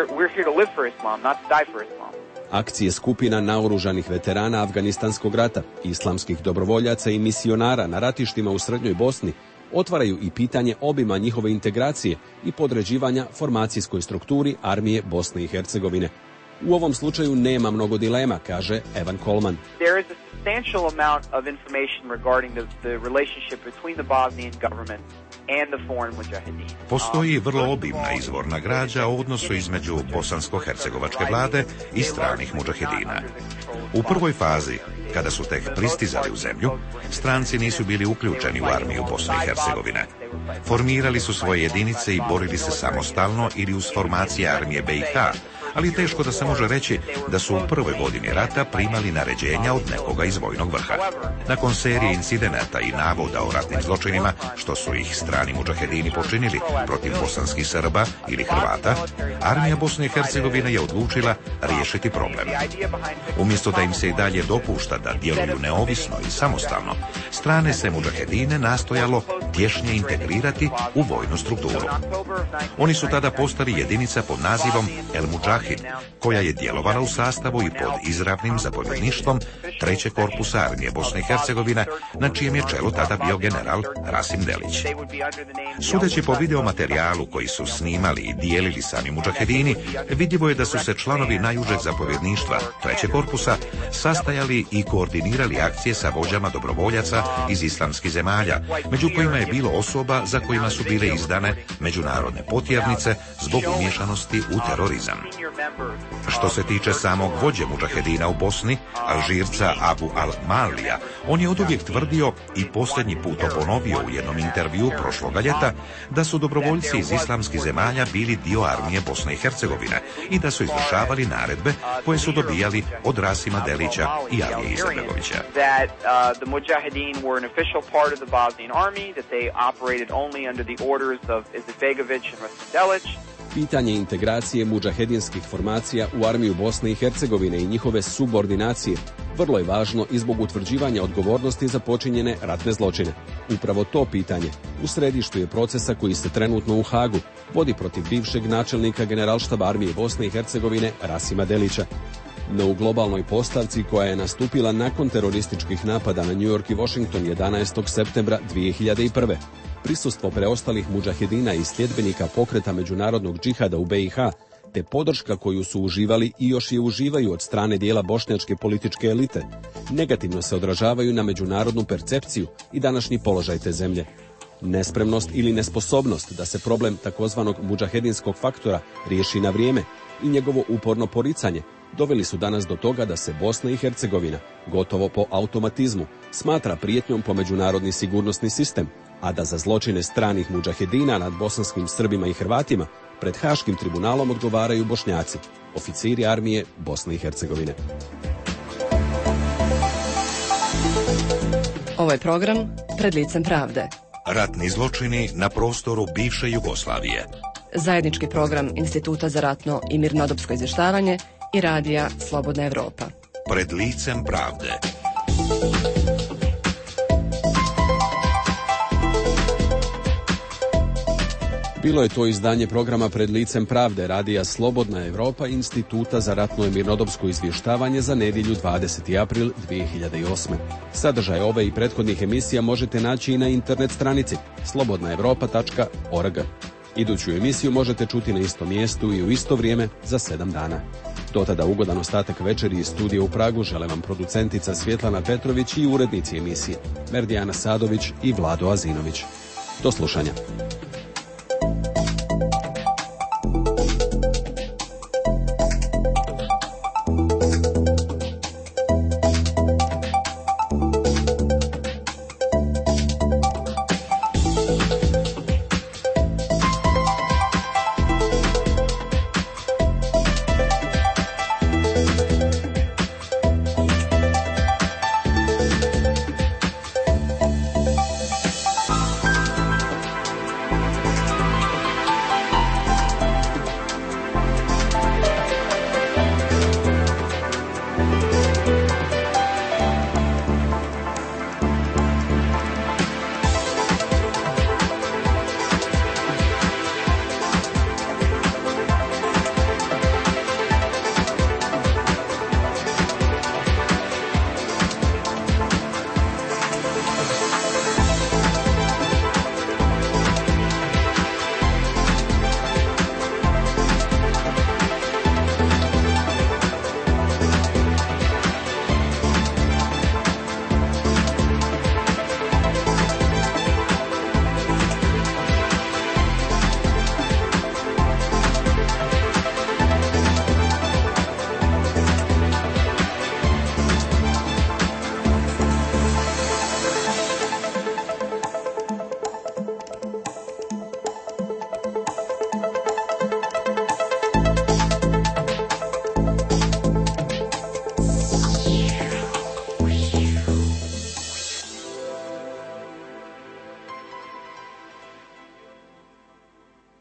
Akcije skupina naoružanih veterana Afganistanskog rata, islamskih dobrovoljaca i misionara na ratištima u Srednjoj Bosni otvaraju i pitanje obima njihove integracije i podređivanja formacijskoj strukturi armije Bosne i Hercegovine. U ovom slučaju nema mnogo dilema, kaže Evan Coleman. There is a substantial amount of information regarding the, the relationship between the Bosnian government and the foreign mujahideen. Postoji vrlo obimna izvorna građa o odnosu između bosansko-hercegovačke vlade i stranih mudžahedina. U prvoj fazi, kada su tek pristizali u zemlju, stranci nisu bili uključeni u armiju Bosne i Hercegovine. Formirali su svoje jedinice i borili se samostalno ili uz formacije armije B i H, ali teško da se može reći da su u prvoj godini rata primali naređenja od nekoga iz vojnog vrha. Nakon serije incidenata i navoda o ratnim zločinima, što su ih strani mudžahedini počinili protiv bosanskih Srba ili Hrvata, armija Bosne i Hercegovine je odlučila riješiti problem. Umjesto da im se i dalje dopušta da djeluju neovisno i samostalno, strane se mudžahedine nastojalo tješnje integrirati u vojnu strukturu. Oni su tada postali jedinica pod nazivom El Mudžahid, koja je djelovala u sastavu i pod izravnim zapovjedništvom trećeg korpusa armije Bosne i Hercegovine, na čijem je čelu tada bio general Rasim Delić. Sudeći po videomaterijalu koji su snimali i dijelili sami mudžahedini, vidljivo je da su se članovi najužeg zapovjedništva trećeg korpusa sastajali i koordinirali akcije sa vođama dobrovoljaca iz islamskih zemalja, među kojima je bilo osoba za kojima su bile izdane međunarodne potjernice zbog umješanosti u terorizam. Što se tiče samog vođe mudžahedina u Bosni, Alžirca Abu al-Malija, on je oduvijek tvrdio i posljednji put to ponovio u jednom intervjuu prošloga ljeta da su dobrovoljci iz islamskih zemalja bili dio armije Bosne i Hercegovine i da su izvršavali naredbe koje su dobijali od Rasima Delića i Alije Izetbegovića. Pitanje integracije mudžahedinskih formacija u armiju Bosne i Hercegovine i njihove subordinacije vrlo je važno i zbog utvrđivanja odgovornosti za počinjene ratne zločine. Upravo to pitanje u središtu je procesa koji se trenutno u Hagu vodi protiv bivšeg načelnika Generalštaba armije Bosne i Hercegovine Rasima Delića. No u globalnoj postavci koja je nastupila nakon terorističkih napada na New York i Washington jedanaestog septembra dvije hiljade prve. Prisustvo preostalih mudžahedina i sljedbenika pokreta međunarodnog džihada u B i H, te podrška koju su uživali i još je uživaju od strane dijela bošnjačke političke elite, negativno se odražavaju na međunarodnu percepciju i današnji položaj te zemlje. Nespremnost ili nesposobnost da se problem takozvanog mudžahedinskog faktora riješi na vrijeme i njegovo uporno poricanje doveli su danas do toga da se Bosna i Hercegovina, gotovo po automatizmu, smatra prijetnjom po međunarodni sigurnosni sistem, a da za zločine stranih mudžahedina nad bosanskim Srbima i Hrvatima pred Haškim tribunalom odgovaraju Bošnjaci, oficiri armije Bosne i Hercegovine. Ovo je program Pred licem pravde. Ratni zločini na prostoru bivše Jugoslavije. Zajednički program Instituta za ratno i mirnodopsko izvještavanje i radija Slobodna Evropa. Pred licem pravde. Bilo je to izdanje programa Pred licem pravde radija Slobodna Evropa Instituta za ratno i mirnodopsko izvještavanje za nedjelju dvadeseti april dvije hiljade osme. Sadržaj ove i prethodnih emisija možete naći i na internet stranici slobodna evropa tačka org. Iduću emisiju možete čuti na istom mjestu i u isto vrijeme za sedam dana. Do tada ugodan ostatak večeri iz studija u Pragu žele vam producentica Svjetlana Petrović i urednici emisije Merdijana Sadović i Vlado Azinović. Do slušanja.